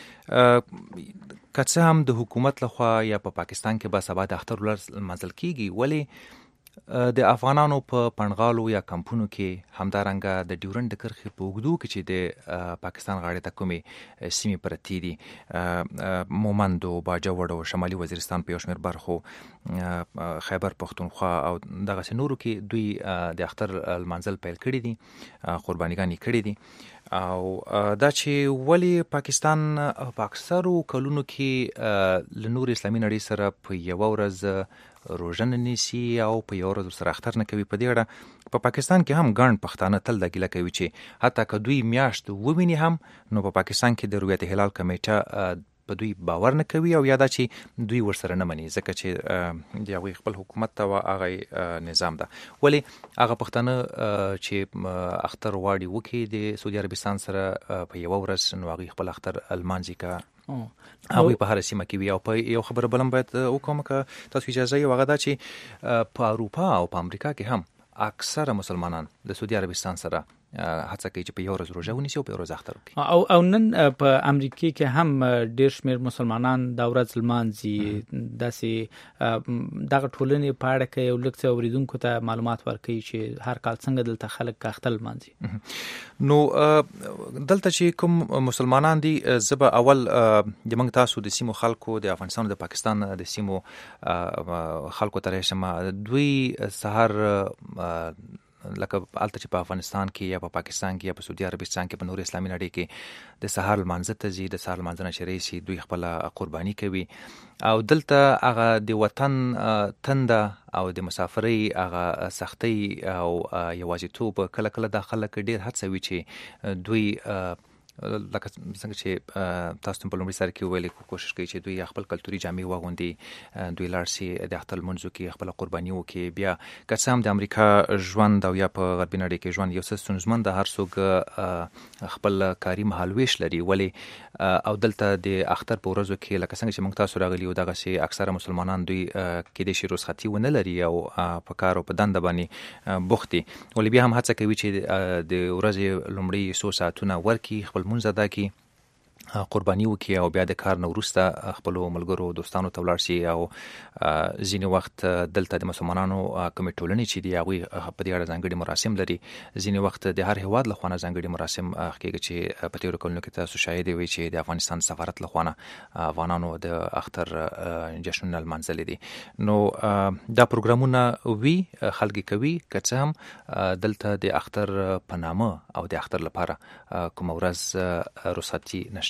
ده. که څه هم د حکومت لخوا یا په پا پاکستان کې به سبا د اختر ورځ لمانځل کیږي، ولی د افغانانو په پنغالو یا کمپونو کې همدارنګه د ډیورنډ د کرښې په اوږدو کې چې د پاکستان غاړې ته کومې سیمې پرتې دي، مومند او باجوړ او شمالي وزیرستان په یو شمېر برخو، خیبر پښتونخوا او دغسې نورو کې دوی د اختر لمانځل پیل کړي دي، قربانیګانې کړي دي. او دا چې ولی پاکستان په اکثرو کلونو کې له نور اسلامي نړۍ سره په یوه ورځ روژه نه نیسي او په یو ورځ سره اختر نه کوي، په دې اړه په پاکستان کې هم ګڼ پښتانه تل دا ګیله کوي چې حتی که دوی میاشت وویني هم نو په پاکستان کې د رویت هلال کمیټه په دوی باور نه کوي او یا دا چې دوی ورسره نه مني، ځکه چې د هغوی خپل حکومت ته و هغه نظام ده. ولی هغه پښتانه چې اختر غواړي وکړي د سعودي عربستان سره په یوه ورځ، نو هغوی خپل اختر لمانځي که هغوی په هر سیمه کې وي. او په یو خبره بلم باید وکړم که تاسو اجازه یې، هغه دا چې په اروپا او په امریکا کې هم اکثره مسلمانان د سعودي عربستان سره هڅه کوي چې په یو ورځ روژه ونیسي او په یو ورځ اختر وکړي. او او نن په امریکا کې هم ډېر شمېر مسلمانان دا ورځ لمانځي. داسې دغه ټولنې په اړه کې یو لږ څه اورېدونکو ته معلومات ورکوي چې هر کال څنګه دلته خلک اختر لمانځي. نو دلته چې کوم مسلمانان دي، زه به اول د موږ تاسو د سیمو خلکو د افغانستان او د پاکستان د سیمو خلکو ته راشم. دوی سهار لکه الته چې په افغانستان کې یا په پاکستان کې یا په سعودي عربستان کې په نور اسلامي نړۍ کې د سهار لمانځه ته ځي، د سهار لمانځه نه چې راشي دوی خپله قرباني کوي. او دلته هغه د وطن تنده او د مسافرۍ هغه سختۍ او یوازیتوب کله کله دا خلک ډېر هڅوي چې دوی لکه څنګه چې تاسو په لومړي سر کې ویلي کوشش کوي چې دوی خپل کلتوري جامې واغوندي، دوی لاړ شي د اختر لمونځو کې خپله قرباني وکړي. بیا که څه هم د امریکا ژوند او یا په غربي نړۍ کې ژوند یو څه ستونزمن ده، هر څوک خپل کاري مهالویش لري، ولی او دلته د اختر په ورځو کې لکه څنګه چې موږ تاسو راغلي یو دغسې اکثره مسلمانان دوی کیدای شي رخصتي ونه لري او په کار او په دنده باندې بوخت دي، ولی بیا هم هڅه کوي چې د ورځې لومړي څو ساعتونه ورکړي، خپل لمونځ ادا کړي، قرباني وکړي او بیا د کار نه وروسته خپلو ملګرو دوستانو ته ولاړ شي. او ځینې وخت دلته د مسلمانانو کومې ټولنې چې دي هغوی په دې اړه ځانګړي مراسم لري. ځینې وخت د هر هېواد له خوا نه ځانګړي مراسم کېږي چې په تېرو کلونو کې تاسو شاهد وئ چې د افغانستان سفارت له خوا نه افغانانو د اختر جشنونه لمانځلي دي. نو دا پروګرامونه وي خلک کوي، که څه هم دلته د اختر په نامه او د اختر لپاره کومه ورځ رخصتي نشته.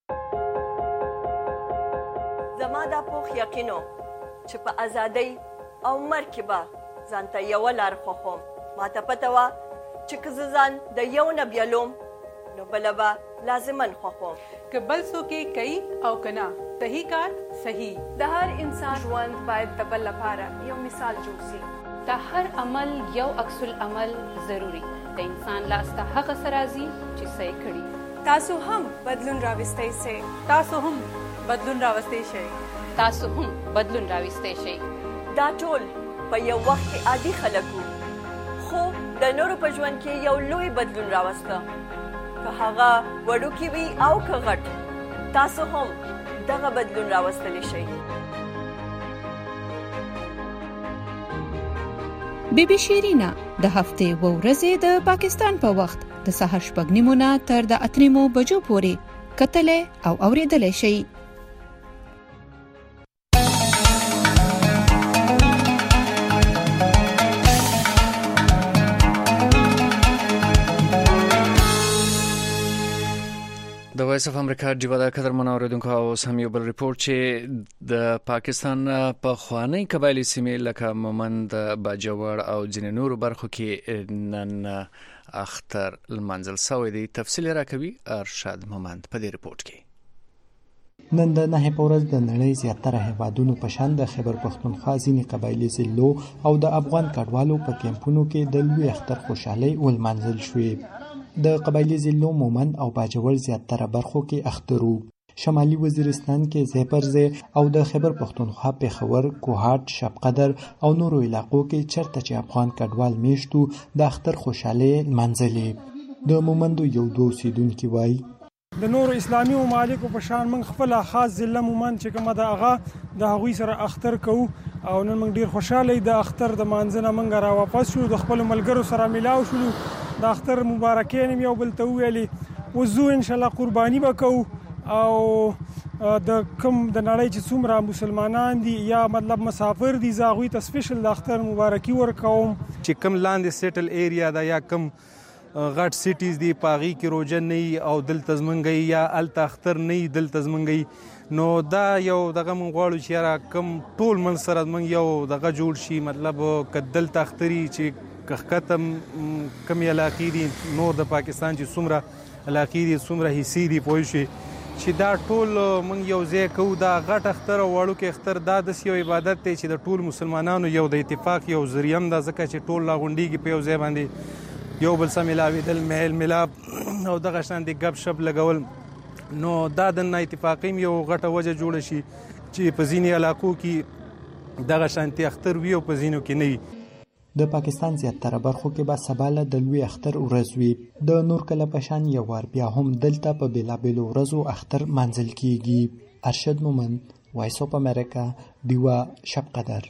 زما دا پوخ یقینو چې په ازادۍ او مرګ کې به ځان ته یوه لار خوښوم. ما ته پته وه چې که زه ځان د یو نه بیلوم نو بله به لازمن خوښوم. که بل څوک یې کوي او که نه صحیح کار صحیح. د هر انسان ژوند باید د بل لپاره یو مثال جوړ شي. د هر عمل یو عکس العمل ضروري. د انسان لاس ته هغه څه راځي چې څه یې کړي. تاسو هم بدلون راوستی شئ. تاسو هم بدلون راوستی شئ. تاسو هم بدلون راوستی شئ. دا ټول په یو وخت کې عادي خلک وو، خو د نورو په ژوند کې یو لوی بدلون راوسته، که هغه وړوکی وي او که غټ. تاسو هم دغه بدلون راوستلی شئ. بی بی شیرینا د هفتې و ورځې د پاکستان په وخت د سهار شپږ نیمو نه تر د اته نیمو بجو پورې کتلې او اورېدلې شي. وایس اف امریکا ډیوا د قدرمن اوریدونکو او سم یو بل ریپورت چې د پاکستان په خوانی قبایلی سیمې لکه مومند، باجوړ او ځینې نورو برخو کې نن اختر المنزل سوی دی. تفصیل راکوي ارشاد مومند په دې ریپورت کې. نن د نهه پورز د نړۍ زیاتره هیوادونو په شان د خیبر پښتونخوا ځینې قبایلی ضلعو او د افغان کډوالو په کیمپونو کې د لوی اختر خوشحالي ولمانځل شوې. د قبایلی ضلعو مومند او باجوړ زیاتره برخو کې اخترو. شمالي وزیرستان کې ځای پر ځای او د خیبر پښتونخوا پېښور، کوهاټ، شبقدر او نورو علاقو کې چرته چې افغان کډوال میشتو د اختر خوشحالي لمانځلې. د مومندو یو دوه اوسیدونکي وایي د نورو اسلامي ممالکو په شان موږ خپل خاص ضلع مومند چې کومه د هغه د هغوی سره اختر کوو او نن موږ ډیر خوشاله د اختر د مانځنه موږ را واپس شو، د خپل ملګرو سره ملاو شو، د اختر مبارکین یو بل ته ویلې وزو ان شاء الله قرباني وکاو او د کوم د نړۍ چې څومره مسلمانان دي یا مطلب مسافر دي زاغوی ته سپیشل د اختر مبارکي ورکوم. چې کوم لاندې سیټل ایریا دا یا کوم غټ سیټیز دی پاغي کې روزه نه او دلته زمنګي یا الته اختر نه دلته زمنګي نو دا یو دغه مونږ غواړو چې را کوم ټول من سره مونږ یو دغه جوړ شي مطلب کدل تختري چې کختم کم علاقې دي نو د پاکستان چې څومره علاقې دي څومره حصې دي پوه شي چې دا ټول مونږ یو ځای کوو. دا غټ اختر او وړو کې اختر دا داسې یو عبادت دی چې د ټول مسلمانانو یو د اتفاق یو ذریعه ده ځکه چې ټول لا غونډېږي په یو ځای باندې یو بل سره ملاوېدل میل ملاب او دغه شان د ګپ شپ لګول نو دا د نه اتفاقیم یو غټه وجه جوړه شي چې په ځینې علاقو کې دغه شانتي اختر وي او په ځینو کې نه وي. د پاکستان زیاتره برخو کې به سبا له د لوی اختر ورځ وي. د نور کله په شان یو وار بیا هم دلته په بېلابېلو ورځو اختر مانځل کیږي. ارشد مومند، وایس اف امریکا، ډیوا، شبقدر.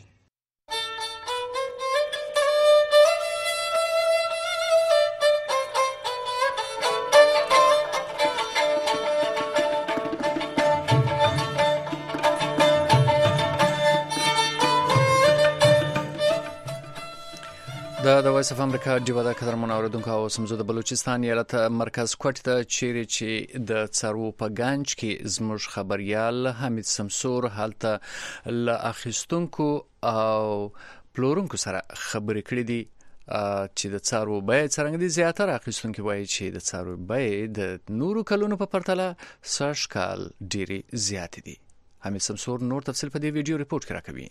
د د وایس اف امریکا ډیوا د قدرمن اوریدونکو او سمزو د بلوچستان ایالت مرکز کوټ ته چیرې چې د څارو په گنج کې زموږ خبريال حمید سمسور حالت ل اخیستونکو او پلورونکو سره خبرې کړې دي چې د څارو بیه څنګه دي. زیاتره اخیستونکو وایي چې د څارو بیه د نورو کلونو په پرتله سږ کال ډېری زیات دي. حمید سمسور نور تفصیل په دې ویډیو ریپورت کې راکوي.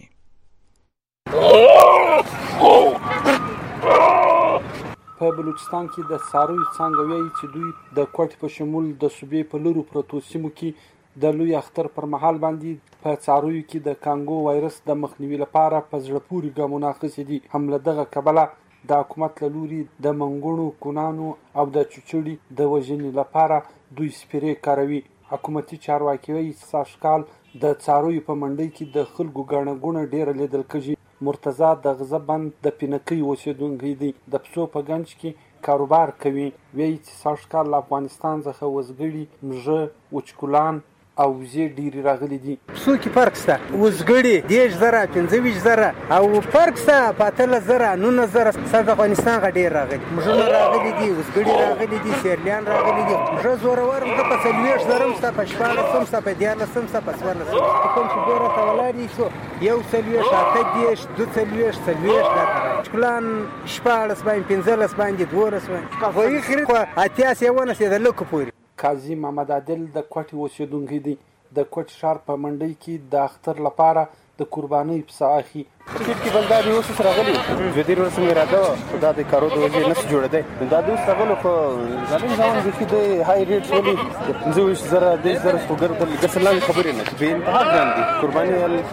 په بلوچستان کې د څارویو څانګه وایي چې دوی د کوټ په شمول د صوبې په لورو پروتو سیمو کې د لوی اختر پر مهال باندې په څارویو کې د کانګو وایرس د مخنیوي لپاره په زړه پورې ګامونه اخیستي دي. هم له دغه کبله د حکومت له لوري د منګونو، کونانو او د چوچوړي د وژنې لپاره دوی سپرې کاروي. حکومتي چارواکي وایي سږ کال د څارویو په منډۍ کې د خلکو ګڼه ګوڼه ډېره لیدل کېږي. مرتضی د غزه بند د پینکۍ اوسیدونکی دی. د پسو په گنج کې کاروبار کوي. وایي چې سږ کال له افغانستان څخه وزګړي، مږه، وچکولان او وزې ډېرې راغلي دي. پسو کې فرق شته، وزګړي دېرش زره، پنځه ویشت زره او فرق شته په اتلس زره، نولس زره. سږ د افغانستان څخه ډېر راغلي، مږونه راغلي دي، وزګړي راغلي دي، سیرلیان راغلي دي. مږه زورور ده په څلوېښت زره هم شته، په شپاړس هم شته، په دیارلس هم شته، په څوارلس هم شته. کوم چې ډېره ته ولاړ یې شو یو څلوېښت، اته دېرش، دوه څلوېښت، څلوېښت دا ته راځي. چکلان شپاړس باندې، پنځلس باندې، دولس باندې. غویي خرید خو اتیا سوه نه د لکو پورې. قاضي محمد عادل د کوټې اوسیدونکی دی. د کوټ ښار په منډۍ کې د اختر لپاره د قربانۍ پسه اخی. ټیټ کې بل دا د اوس سره غلي زه ډیر ورسره مې راځه دا د کارو د وجې نس جوړه ده دا د اوس غلو خو ځلې ځوان د کې د هاي ریټ ولي پنځه ویشت زره د زره څوګر د ګسلان خبرې نه به انتها ګران قرباني ال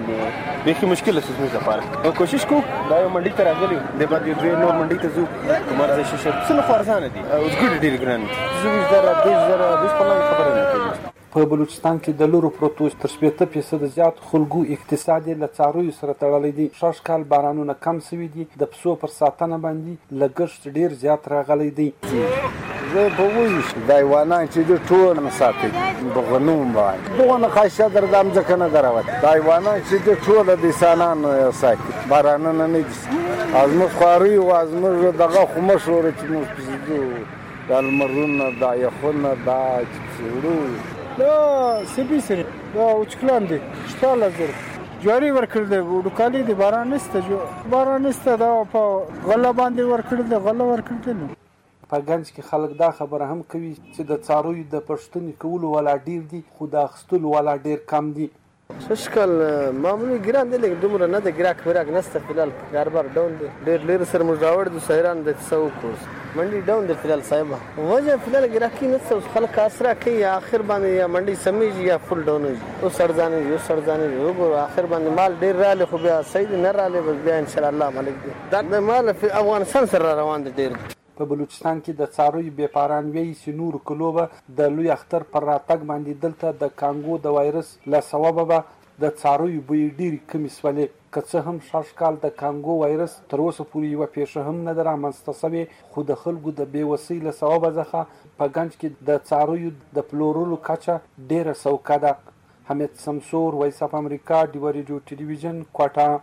به مشکل څه څه لپاره کوشش کو دا یو منډي ته راغلي د بعد یو نور منډي ته زو کومه د شیشه څه خرزانه دي او ګډ ډیر ګران زه زره د زره د خپل خبرې نه کوي. په بلوچستان کې د لورو پروتو تر شپېته فیصده زیات خلکو اقتصاد له څارویو سره تړلی دی. شش کال بارانونه کم شوي دي. د پسو پر ساتنه باندې لګښت ډیر زیات راغلی دی. زه به وایي دا حیوانان چې د ټول نه ساتي بغنوم باندې دغه خاصه در دام ځکه نه دروت دا حیوانان چې د ټول د انسانانو ساتي بارانونه نه دي ازمو خواري او ازمو دغه خو مشوره چې موږ دا لمرونه دا یخونه دا چپسړو دا سبي سره دا وچکلان دي شپږ زره جواری ورکړل دي وډکالي دي باران نسته جو باران نسته دا په غله باندې ورکړل دي غله ورکړل دي. په ګنج کې خلک دا خبره هم کوي چې د څارویو د پښتني کولو والا ډیر دي خو د اخیستلو والا ډیر کم دي. شکل معمولی ګران دي لیکن دومره نه د ګراک وراک نسته فلال کاروبار ډاون دي ډیر لیر سره موږ راوړ د سایران د څو کورس منډي ډاون دي فلال صاحب وجه فلال ګراکي نسته خلک اسرا کوي اخر باندې یا منډي سمېږي یا فل ډاون وي او سرځانه یو سرځانه یو ګور اخر باندې مال ډیر رااله خو بیا سید نه رااله بس بیا ان شاء الله مالک دي دا مال په افغانستان سره روان دي ډیر. په بلوچستان کې د څارویو بېپاران وی چې نور کلو به د لوی اختر پر راتګ باندې دلته د کانګو د وایرس له سببه به د څارویو بوی ډېرې کمې سولې که څه هم شاش کال د کانګو وایرس تر اوسه پورې یوه پیښه هم نه ده رامنځته سوې خو د خلکو د بېوسۍ له سببه څخه په ګنج کې د څارویو د پلورلو کچه ډېره سوکه ده. حمید سمسور، وایس اف امریکا، ډیوه ریډیو ټلویزیون، کوټه.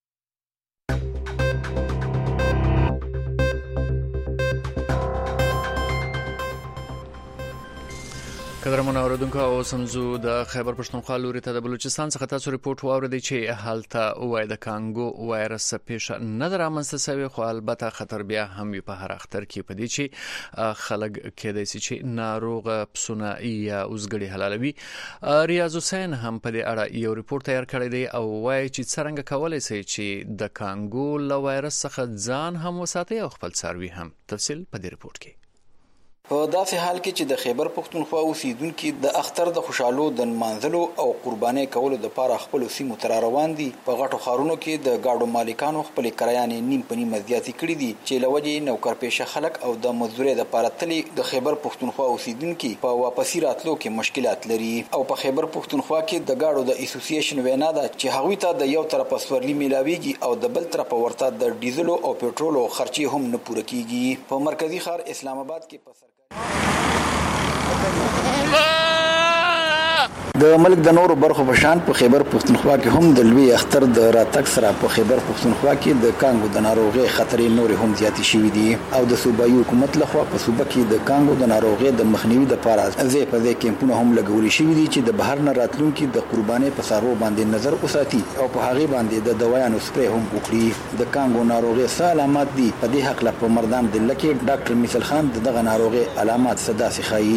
قدرمن اوریدونکو او سمزو د خیبر پښتونخوا لوري ته د بلوچستان څخه تاسو ریپورت واوریدئ چې هلته وای د کانګو وایرس پیښه نه درامنځته شوی خو البته خطر بیا هم په هر اختر کې پدې چې خلک کېدای شي چې ناروغ پسونه یا اوسګړي حلالوي. ریاض حسین هم په دې اړه یو ریپورت تیار کړی دی او وایي چې څنګه کولای شي چې د کانګو له وایرس څخه ځان هم وساتي او خپل څاروي هم. تفصیل په دې ریپورت کې. په داسې حال کې چې د خیبر پښتونخوا اوسیدونکو د اختر د خوشحالو د منځلو او قرباني کولو د لپاره خپل سیمو تر روان دي. په غټو خارونو کې د گاډو مالکانو خپل کرایانې نیم په نیمه زیاتې کړې دي چې لوجې نوکر پیشه خلک او د مزدوري د لپاره تلي د خیبر پښتونخوا اوسیدونکو په واپسی راتلو کې مشکلات لري. او په خیبر پښتونخوا کې د گاډو د اسوسییشن وینا ده چې هغوی ته د یو طرف سورلي میلاویږي او د بل طرف ورته د ډیزلو او پېټرولو خرچې هم نه پوره کیږي. په مرکزی ښار اسلام آباد کې په د ملک د نورو برخو په شان په خیبر پښتونخوا کې هم د لوی اختر د راتګ سره په خیبر پښتونخوا کې د کانګو د ناروغي خطرې نور هم زیاتې شوې دي او د صوبایي حکومت لخوا په صوبه کې د کانګو د ناروغي د مخنیوي لپاره ځې په ځې کیمپونه هم لګولې شوې دي چې د بهر نه راتلونکو د قرباني په سارو باندې نظر وساتي او په هغه باندې د دوايانو سپری هم وکړي. د کانګو ناروغي څه علامات دي په دې حق له مردان د لکه ډاکټر مثال خان دغه ناروغي علامات صدا سي خایي.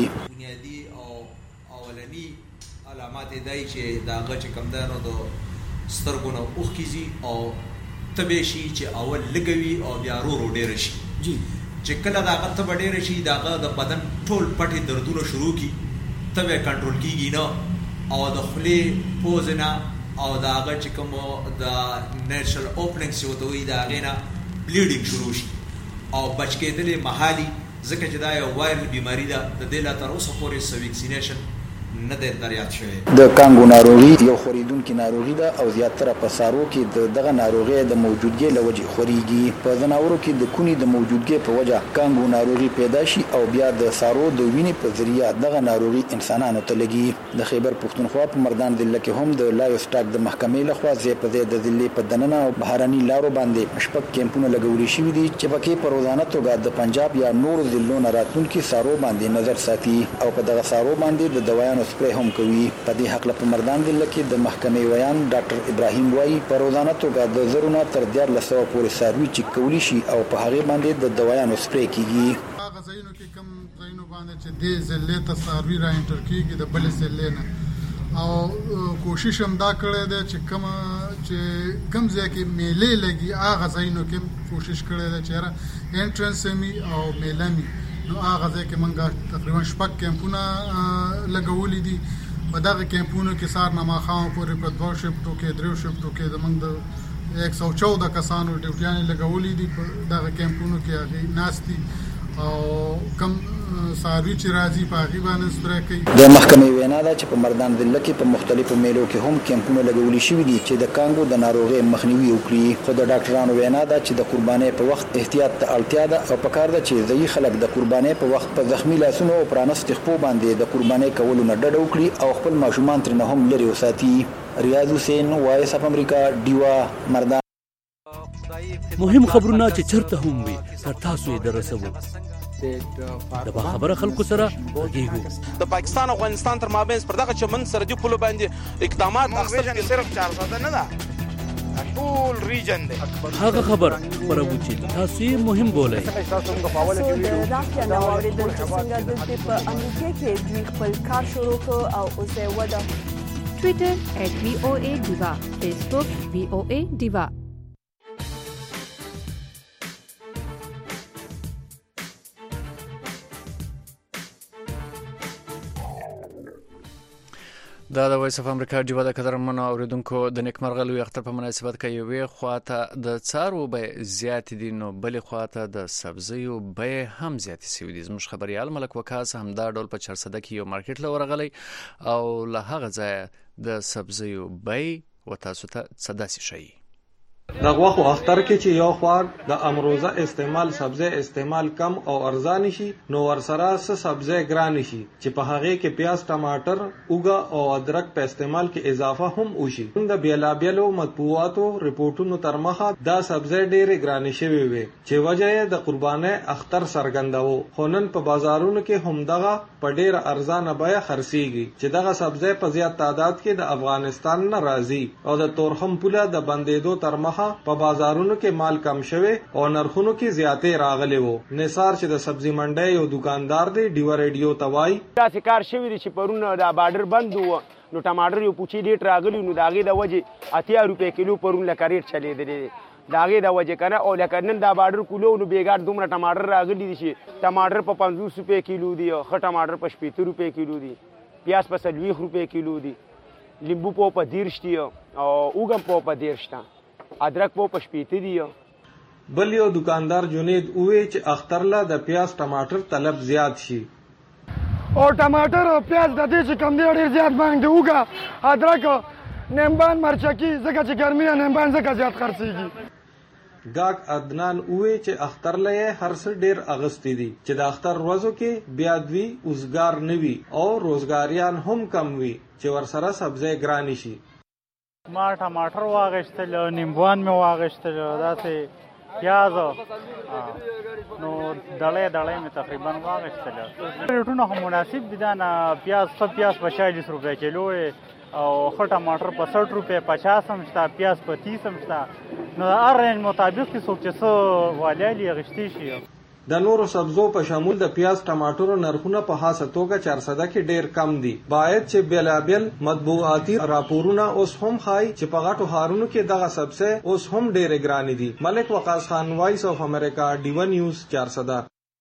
دای چې دا غچ کم دانو د سترګونو اوخ کیږي او تبه شي چې اول لګوي او بیا ورو ډیر شي جی چې کله دا غته ډیر شي دا د بدن ټول پټي دردونه شروع کی تبه کنټرول کیږي نه او د خولې پوزنا او دا غچ کوم د نېچرل اوپننګ څه وته وي دا غینا بلیډینګ شروع شي او بچ کېدل محالي ځکه چې دا یو وایرل بیماری ده د دې لا تر اوسه پورې سو ویکسینیشن نه د دریات شوی. د کانګو ناروغي یو خوریدونکو ناروغي ده او زیاتره په سارو کې دغه ناروغي د موجودګي لوجه خوريږي. په ځناورو کې د کونی د موجودګي په وجه کانګو ناروغي پیدا شي او بیا د سارو د وینې په ذریعہ دغه ناروغي انسانانو ته لګي. د خیبر پښتونخوا په مردان ضلع کې هم د لایو سټاک د محکمې لخوا زی په د ضلع په دننه او بهراني لارو باندې شپږ کیمپونه لګولي شوي دي چې پکې په روزانه توګه د پنجاب یا نور ضلعو نه راتلونکو سارو باندې نظر ساتي او په دغه سارو باندې د دوايانو سپری هم کوي. په دې حق له مردان ضلع کې د محکمې ویان ډاکټر ابراهیم وایي په روزانه توګه د زرونه تر دیارلس سوه پورې ساروي چې کولی شي او په هغه باندې د دوايانو سپری کیږي. هغه ځایونو کې کم ځایونو باندې چې دې ضلع ته ساروي را انټر کیږي د بل ضلع نه او کوشش هم دا کړی دی چې کوم چې کوم ځای کې میلې لګي هغه ځایونو کې کوشش کړی دی چې انټرنس می او میله می نو هغه ځای کې موږ تقریبا شپږ کیمپونه لګولي دي. په دغه کیمپونو کې سار نامخام پورې په دوه شپټو کې درو شپټو کې د موږ د یک سو چودہ کسانو ډیوټیانې لګولې دي. په دغه کیمپونو کې هغه ناستي او کم ساروي چې راځي په هغه باندې سره کوي. د محکمې وینا ده چې په مردان ضلع کې په مختلفو میلو کې هم کیمپونه لګولي شوي دي چې د کانګو د ناروغي مخنیوي وکړي. خو د ډاکټرانو وینا ده چې د قرباني په وخت احتیاط ته اړتیا ده او پکار ده چې ځایي خلک د قرباني په وخت په زخمی لاسونو او پرانست خپو باندې د قرباني کولو نه ډډه وکړي او خپل ماشومان ترنه هم لري وساتي. ریاض حسین، وایس اف امریکا، ډیوا، مردان. مهم خبرونه چې چرته هم وي تر تاسو یې درسوو. د باخبره خلکو سره غږیږو. د پاکستان او افغانستان تر مابین پر دغه چمن سرحدي پولو باندې اقدامات اخیستل صرف چار ساده نه ده، ټول ریجن دی. هغه خبر خبرو چې تاسو یې مهم بولئ. سو د رافیا نو اوریدل چې څنګه د په امریکا کې دوی خپل کار شروع کړ او اوس یې وده. ټویټر ایٹ وی او اے ډیوا، فیسبوک وی او اے ډیوا. دا د وایس اف امریکا ډیوا د قدرمنو اوریدونکو د نیکمرغه لوی اختر په مناسبت کې یوې خواته د څارو به زیات دي نو بلې خواته د سبزیو به هم زیات سي دي. زموږ خبريال ملک وکاس هم دا ډول په چرسده کې یو مارکیټ لورغلی او له هغه ځای د سبزیو به وتاسو ته صداسي شي. د غوښو اختر کې چې یو خوار د امروزه استعمال سبزی استعمال کم او ارزان شي نو ورسره س سبزی ګران شي چې په هغه کې پیاز ټماټر اوګه او ادرک په استعمال کې اضافه هم وشي. د بیلابیلو مطبوعاتو ریپورتونو تر مخه دا سبزی ډېر ګران شوی وي چې وجه یې د قرباني اختر سرګنداو. خو نن په بازارونو کې هم دغه په ډېر ارزانه بیه خرڅيږي چې دغه سبزی په زیات تعداد کې د افغانستان نه راځي او د تورخم پوله د بندیدو تر مخه په بازارونو کې مال کم شوه او نرخونو کې زیاتې راغلي وو. نثار چې د سبزی منډي یو دکاندار دی ډیو ریډیو توای دا کار شوی دی چې پرونه دا بارډر بند وو نو ټماټر یو پوچی ډیټ راغلی نو داغه د وجه اتیا روپے کیلو پرون لکه ریټ چلی دی داغه د وجه کنه او لکه نن دا بارډر کولو نو بیګار دومره ټماټر راغلی دي چې ټماټر په پنځوس روپے کیلو دی خ ټماټر په شپږ روپے کیلو دی پیاز په سلوي روپے کیلو دی لیمبو په دیرش دی او اوګم په دیرش تا ادرک په پشپیتی دی. بل یو دکاندار جنید اوې چې اخترله د پیاز ټماټر طلب زیات شي او ټماټر او پیاز د دې چې کم دی ډیر زیات مانګ دی. اوګه ادرک نیمبان مرچکی زکه چې ګرمي نیمبان زکه زیات خرڅيږي. ګاګ عدنان اوې چې اخترله هر څه ډیر اغستی دي چې د اختر ورځو کې بیا دوی اوسګار نوي او روزګاریان هم کم وي چې ورسره سبزی ګران شي. ما ټماټر واغشتل نیمبوان مې واغشتل داسې پیاز نو دړې دړې مې تقریبا واغشتل. ریټونه هم مناسب دي دا نه پیاز څه پیاز په چالیس روپے کیلو او خ ټماټر په سठ روپے پچاس هم شته پیاز په تیس هم شته نو هر رنګ مطابق کې څوک چې څه والي غشتي شي. د نورو سبزو په شمول د پیاز ټماټرو نرخونه په خاصه توګه چارسده کې ډیر کم دي. باید چې بیلابل مطبوعاتي راپورونه اوس هم خای چې په غټو هارونو کې دغه سبزی اوس هم ډیر ګران دي. ملک وقاص خان، وایس اف امریکا، ډیو نیوز، چارسده.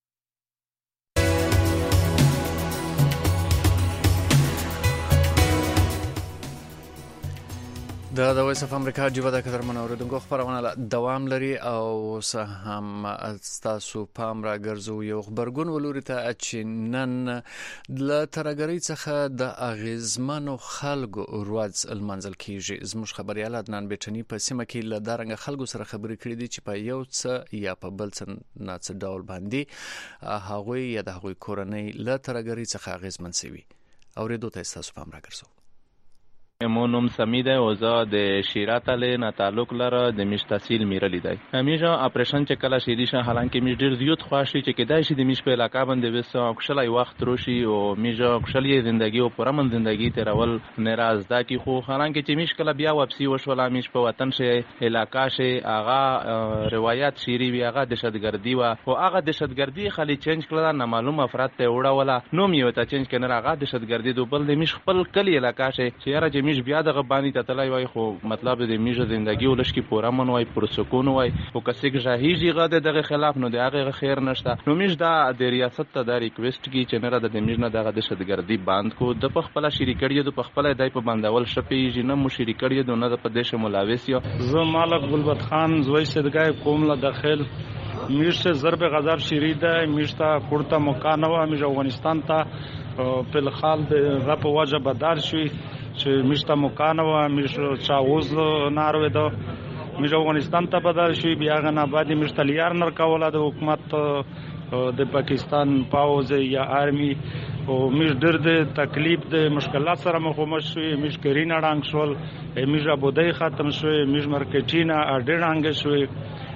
د د وایس اف امریکا ډیوا د قدرمنو اوریدونکو خبرونه دوام لري او سه هم تاسو پام را ګرځو یو خبرګون ولوري ته چې نن د ترګری څخه د اغیزمنو خلکو ورځ المنزل کیږي. زموږ خبريال عدنان بیٹنی په سیمه کې له دارنګ خلکو سره خبرې کړې دي چې په یو څه یا په بل څه نه څه ډول باندې هغه یا د هغه کورنۍ له ترګری څخه اغیزمن شوي. اوریدو ته تاسو پام را ګرځو. مونم سمیده او زه د شیراتله نه تعلق لره د میش تحصیل میرلی دی. همیشه اپریشن چې کله شیری شه حالانکه میش ډیر زیات خواشي چې کدای شي د میش په علاقه باندې وسه اکشلای وخت روشي او میشه اکشلای زندگی او پرمن زندگی ترول ناراض دا کی خو حالانکه چې میش کله بیا واپسی وشولا میش په وطن شه علاقه شه اغا روایت شیری وی اغا دهشتګردی وا او اغا دهشتګردی خالي چینج کړه نه معلوم افراد ته وړه ولا نو میو ته چینج کنه اغا دهشتګردی دوبل د میش خپل کلی علاقه شه چې یاره میش بیا دغه باندې تتلای وای خو مطلب د میژه زندگی ولش کی پورا من وای پر سکون وای او کسې جاهیږي غاده دغه خلاف نو دغه خیر نشته نو میژ دا د ریاست ته د ریکوست کی چې نه د میژ نه دغه د شدګردی باند کو د خپل شریکړی د خپل دای په باندول شپې جن مو شریکړی د نه په دیش ملاوس یو زه مالک گلبد خان زوی صدګای کوم له داخل میژ ضرب غذاب شریده میژ تا کوړه مکانو میژ افغانستان ته په الحال د غپ واجب بدل شوی چې میشته مکانو میشو چاوز ناروي دو میشو افغانستان ته بدل شوی بیا غنا بعد میشته لیار نر کوله د حکومت د پاکستان پاوز یا آرمی او میش ډېر د تکلیف د مشکلات سره مخامخ شوی میش کرینه ډنګ شول میش ابودای ختم شوی میش مارکیټینا ډېر ډنګ شوی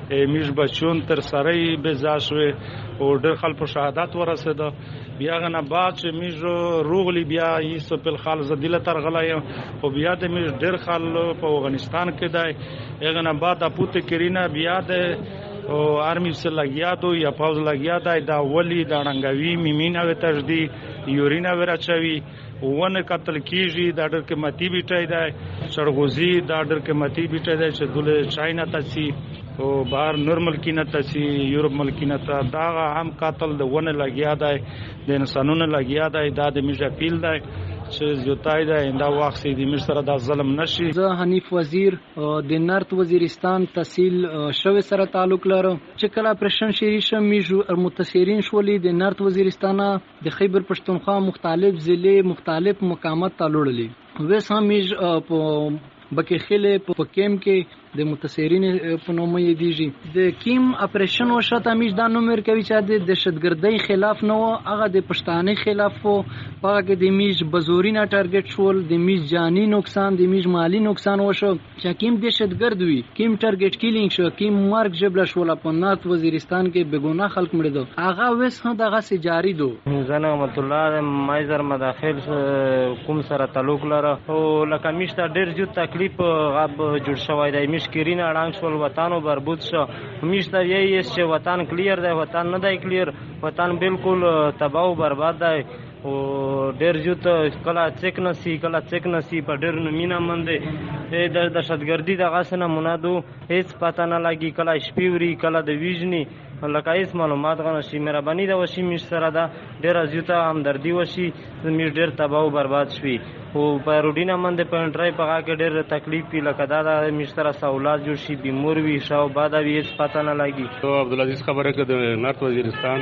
میش بچون تر سره بزا شوې او ډېر خلکو شهادت ورسېده. بیا غنه بعد چې میش روغلی بیا یې سپل خال زدیله تر غلای او بیا د میش ډېر خل په افغانستان کې دی. غنه بعد اپوت کرینا بیا د او آرمی سره لګیا دو یا پاوز لګیا دی دا ولی دا ډنګوي میمینا و تجدی یورینا ورچوي ونه قتل کیږي دا ډېر قیمتي بیټای دی. سرغوزی دا ډېر قیمتي بیټای دی چې دله چاینا تاسي او بهر نور ملکینه تاسي یورپ ملکینه ته دا هم قتل د ونه لګیا دی د انسانونو لګیا دی. دا د میجا پیل دی چې زیاتای دی دا وخت دی مش سره دا ظلم نشي. زه حنیف وزیر د نارت وزیرستان تحصیل شوه سره تعلق لرم چې کله پرشن شری شم میجو متاثرین شولې د نارت وزیرستان د خیبر پښتونخوا مختلف ضلع مختلف مقامات تعلق وس هم میج په بکه خله په کیم کې د متاثرین په نوم یې دیږي. د کیم اپریشن وشته میج دا نومر کوي چې د دهشتګردۍ خلاف نه و هغه د پښتانه خلاف وو. هغه کې د میج بزورینه ټارګټ شول د میج جانی نقصان د میج مالی نقصان وشو چې کیم دهشتګرد وي کیم ټارګټ کیلینګ شو کیم مارک جبل شول په نارت وزیرستان کې بګونه خلک مړ دي. هغه وس هم دغه سي جاری دو. زنه رحمت الله مایزر مداخل کوم سره تعلق لره او لکه میشته ډیر جو تکلیف غاب جوړ شوی دی. میش کیرین اړنګ شول وطنو بربود شو. میشته یی چې وطن کلیر دی وطن نه دی کلیر وطن بالکل تباہ او برباد دی او ډیر جو ته کله چک نسی کله چک نسی په ډیر مینا مندې د دهشتګردي د غاسنه منادو هیڅ پته نه لګي کله شپوري کله د ویژنی لکه هیڅ معلومات غو نشي. مهرباني دا وشي میش سره دا ډیر ازیوته همدردی وشي میش ډیر تباہ او برباد شوی او په روډینا مند په انټرای په کې ډېر تکلیف پی لکه دا د مشترا سہولات جوړ شي بیمور وي شاو بعد وی هیڅ پته نه لګي. تو عبدالعزیز خبره کړه د نارت وزیرستان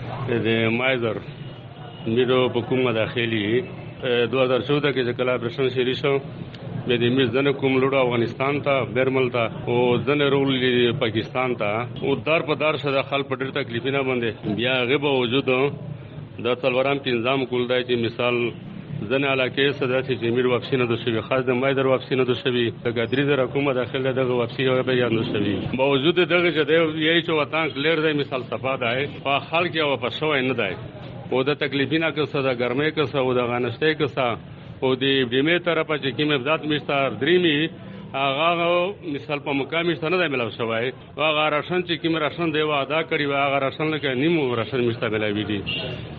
د مایزر میرو په کومه داخلي دو هزار چودہ کې چې کله اپریشن شری شو مې د میز دنه کوم لوړ افغانستان ته بیرمل ته او دنه رول پاکستان ته او دار په دار شدا خل په ډېر تکلیفونه باندې بیا غیب وجود د تلورام پنځام کول دی چې مثال زنه علاقه صداتی جمیر واپسی نه دوشوي خاص د مایدر واپسی نه دوشوي د ګادری د حکومت داخله دغه واپسی او به یاد دوشوي باوجود دغه چې د یی چې وطن کلیر دی مثال صفا ده په خلک او په شوې نه دی او د تکلیفینه کې صدا ګرمه کې او د غنشته کې او د دیمه طرفه چې کیمه ذات مستر دریمي هغه مثال په مقام ستنه د ملو شوی هغه راشن چې کیمه راشن دی وادا کړی هغه راشن لکه نیمو راشن مستقبل وی دي.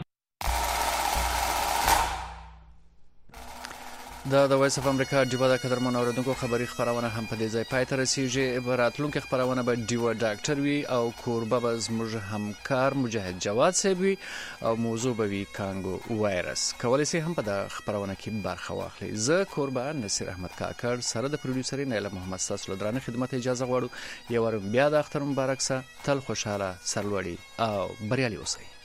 دا د وایس اف امریکا ډیوا د قدرمن اوریدونکو خبری خبرونه هم په دې ځای پای ته رسیږي. براتلونکو خبرونه به ډیوا ډاکټر وي او کوربه به زموږ همکار مجاهد جواد صاحب وي او موضوع به وي کانګو وایرس. کولای شي هم په د خبرونه کې برخه واخلي. زه کوربه نصیر احمد کاکړ سره د پروډوسر نیله محمد تاسو لدرانه خدمت اجازه غواړو. یو ور بیا د اختر مبارک سه تل خوشاله سرلوړي او بریالي اوسئ.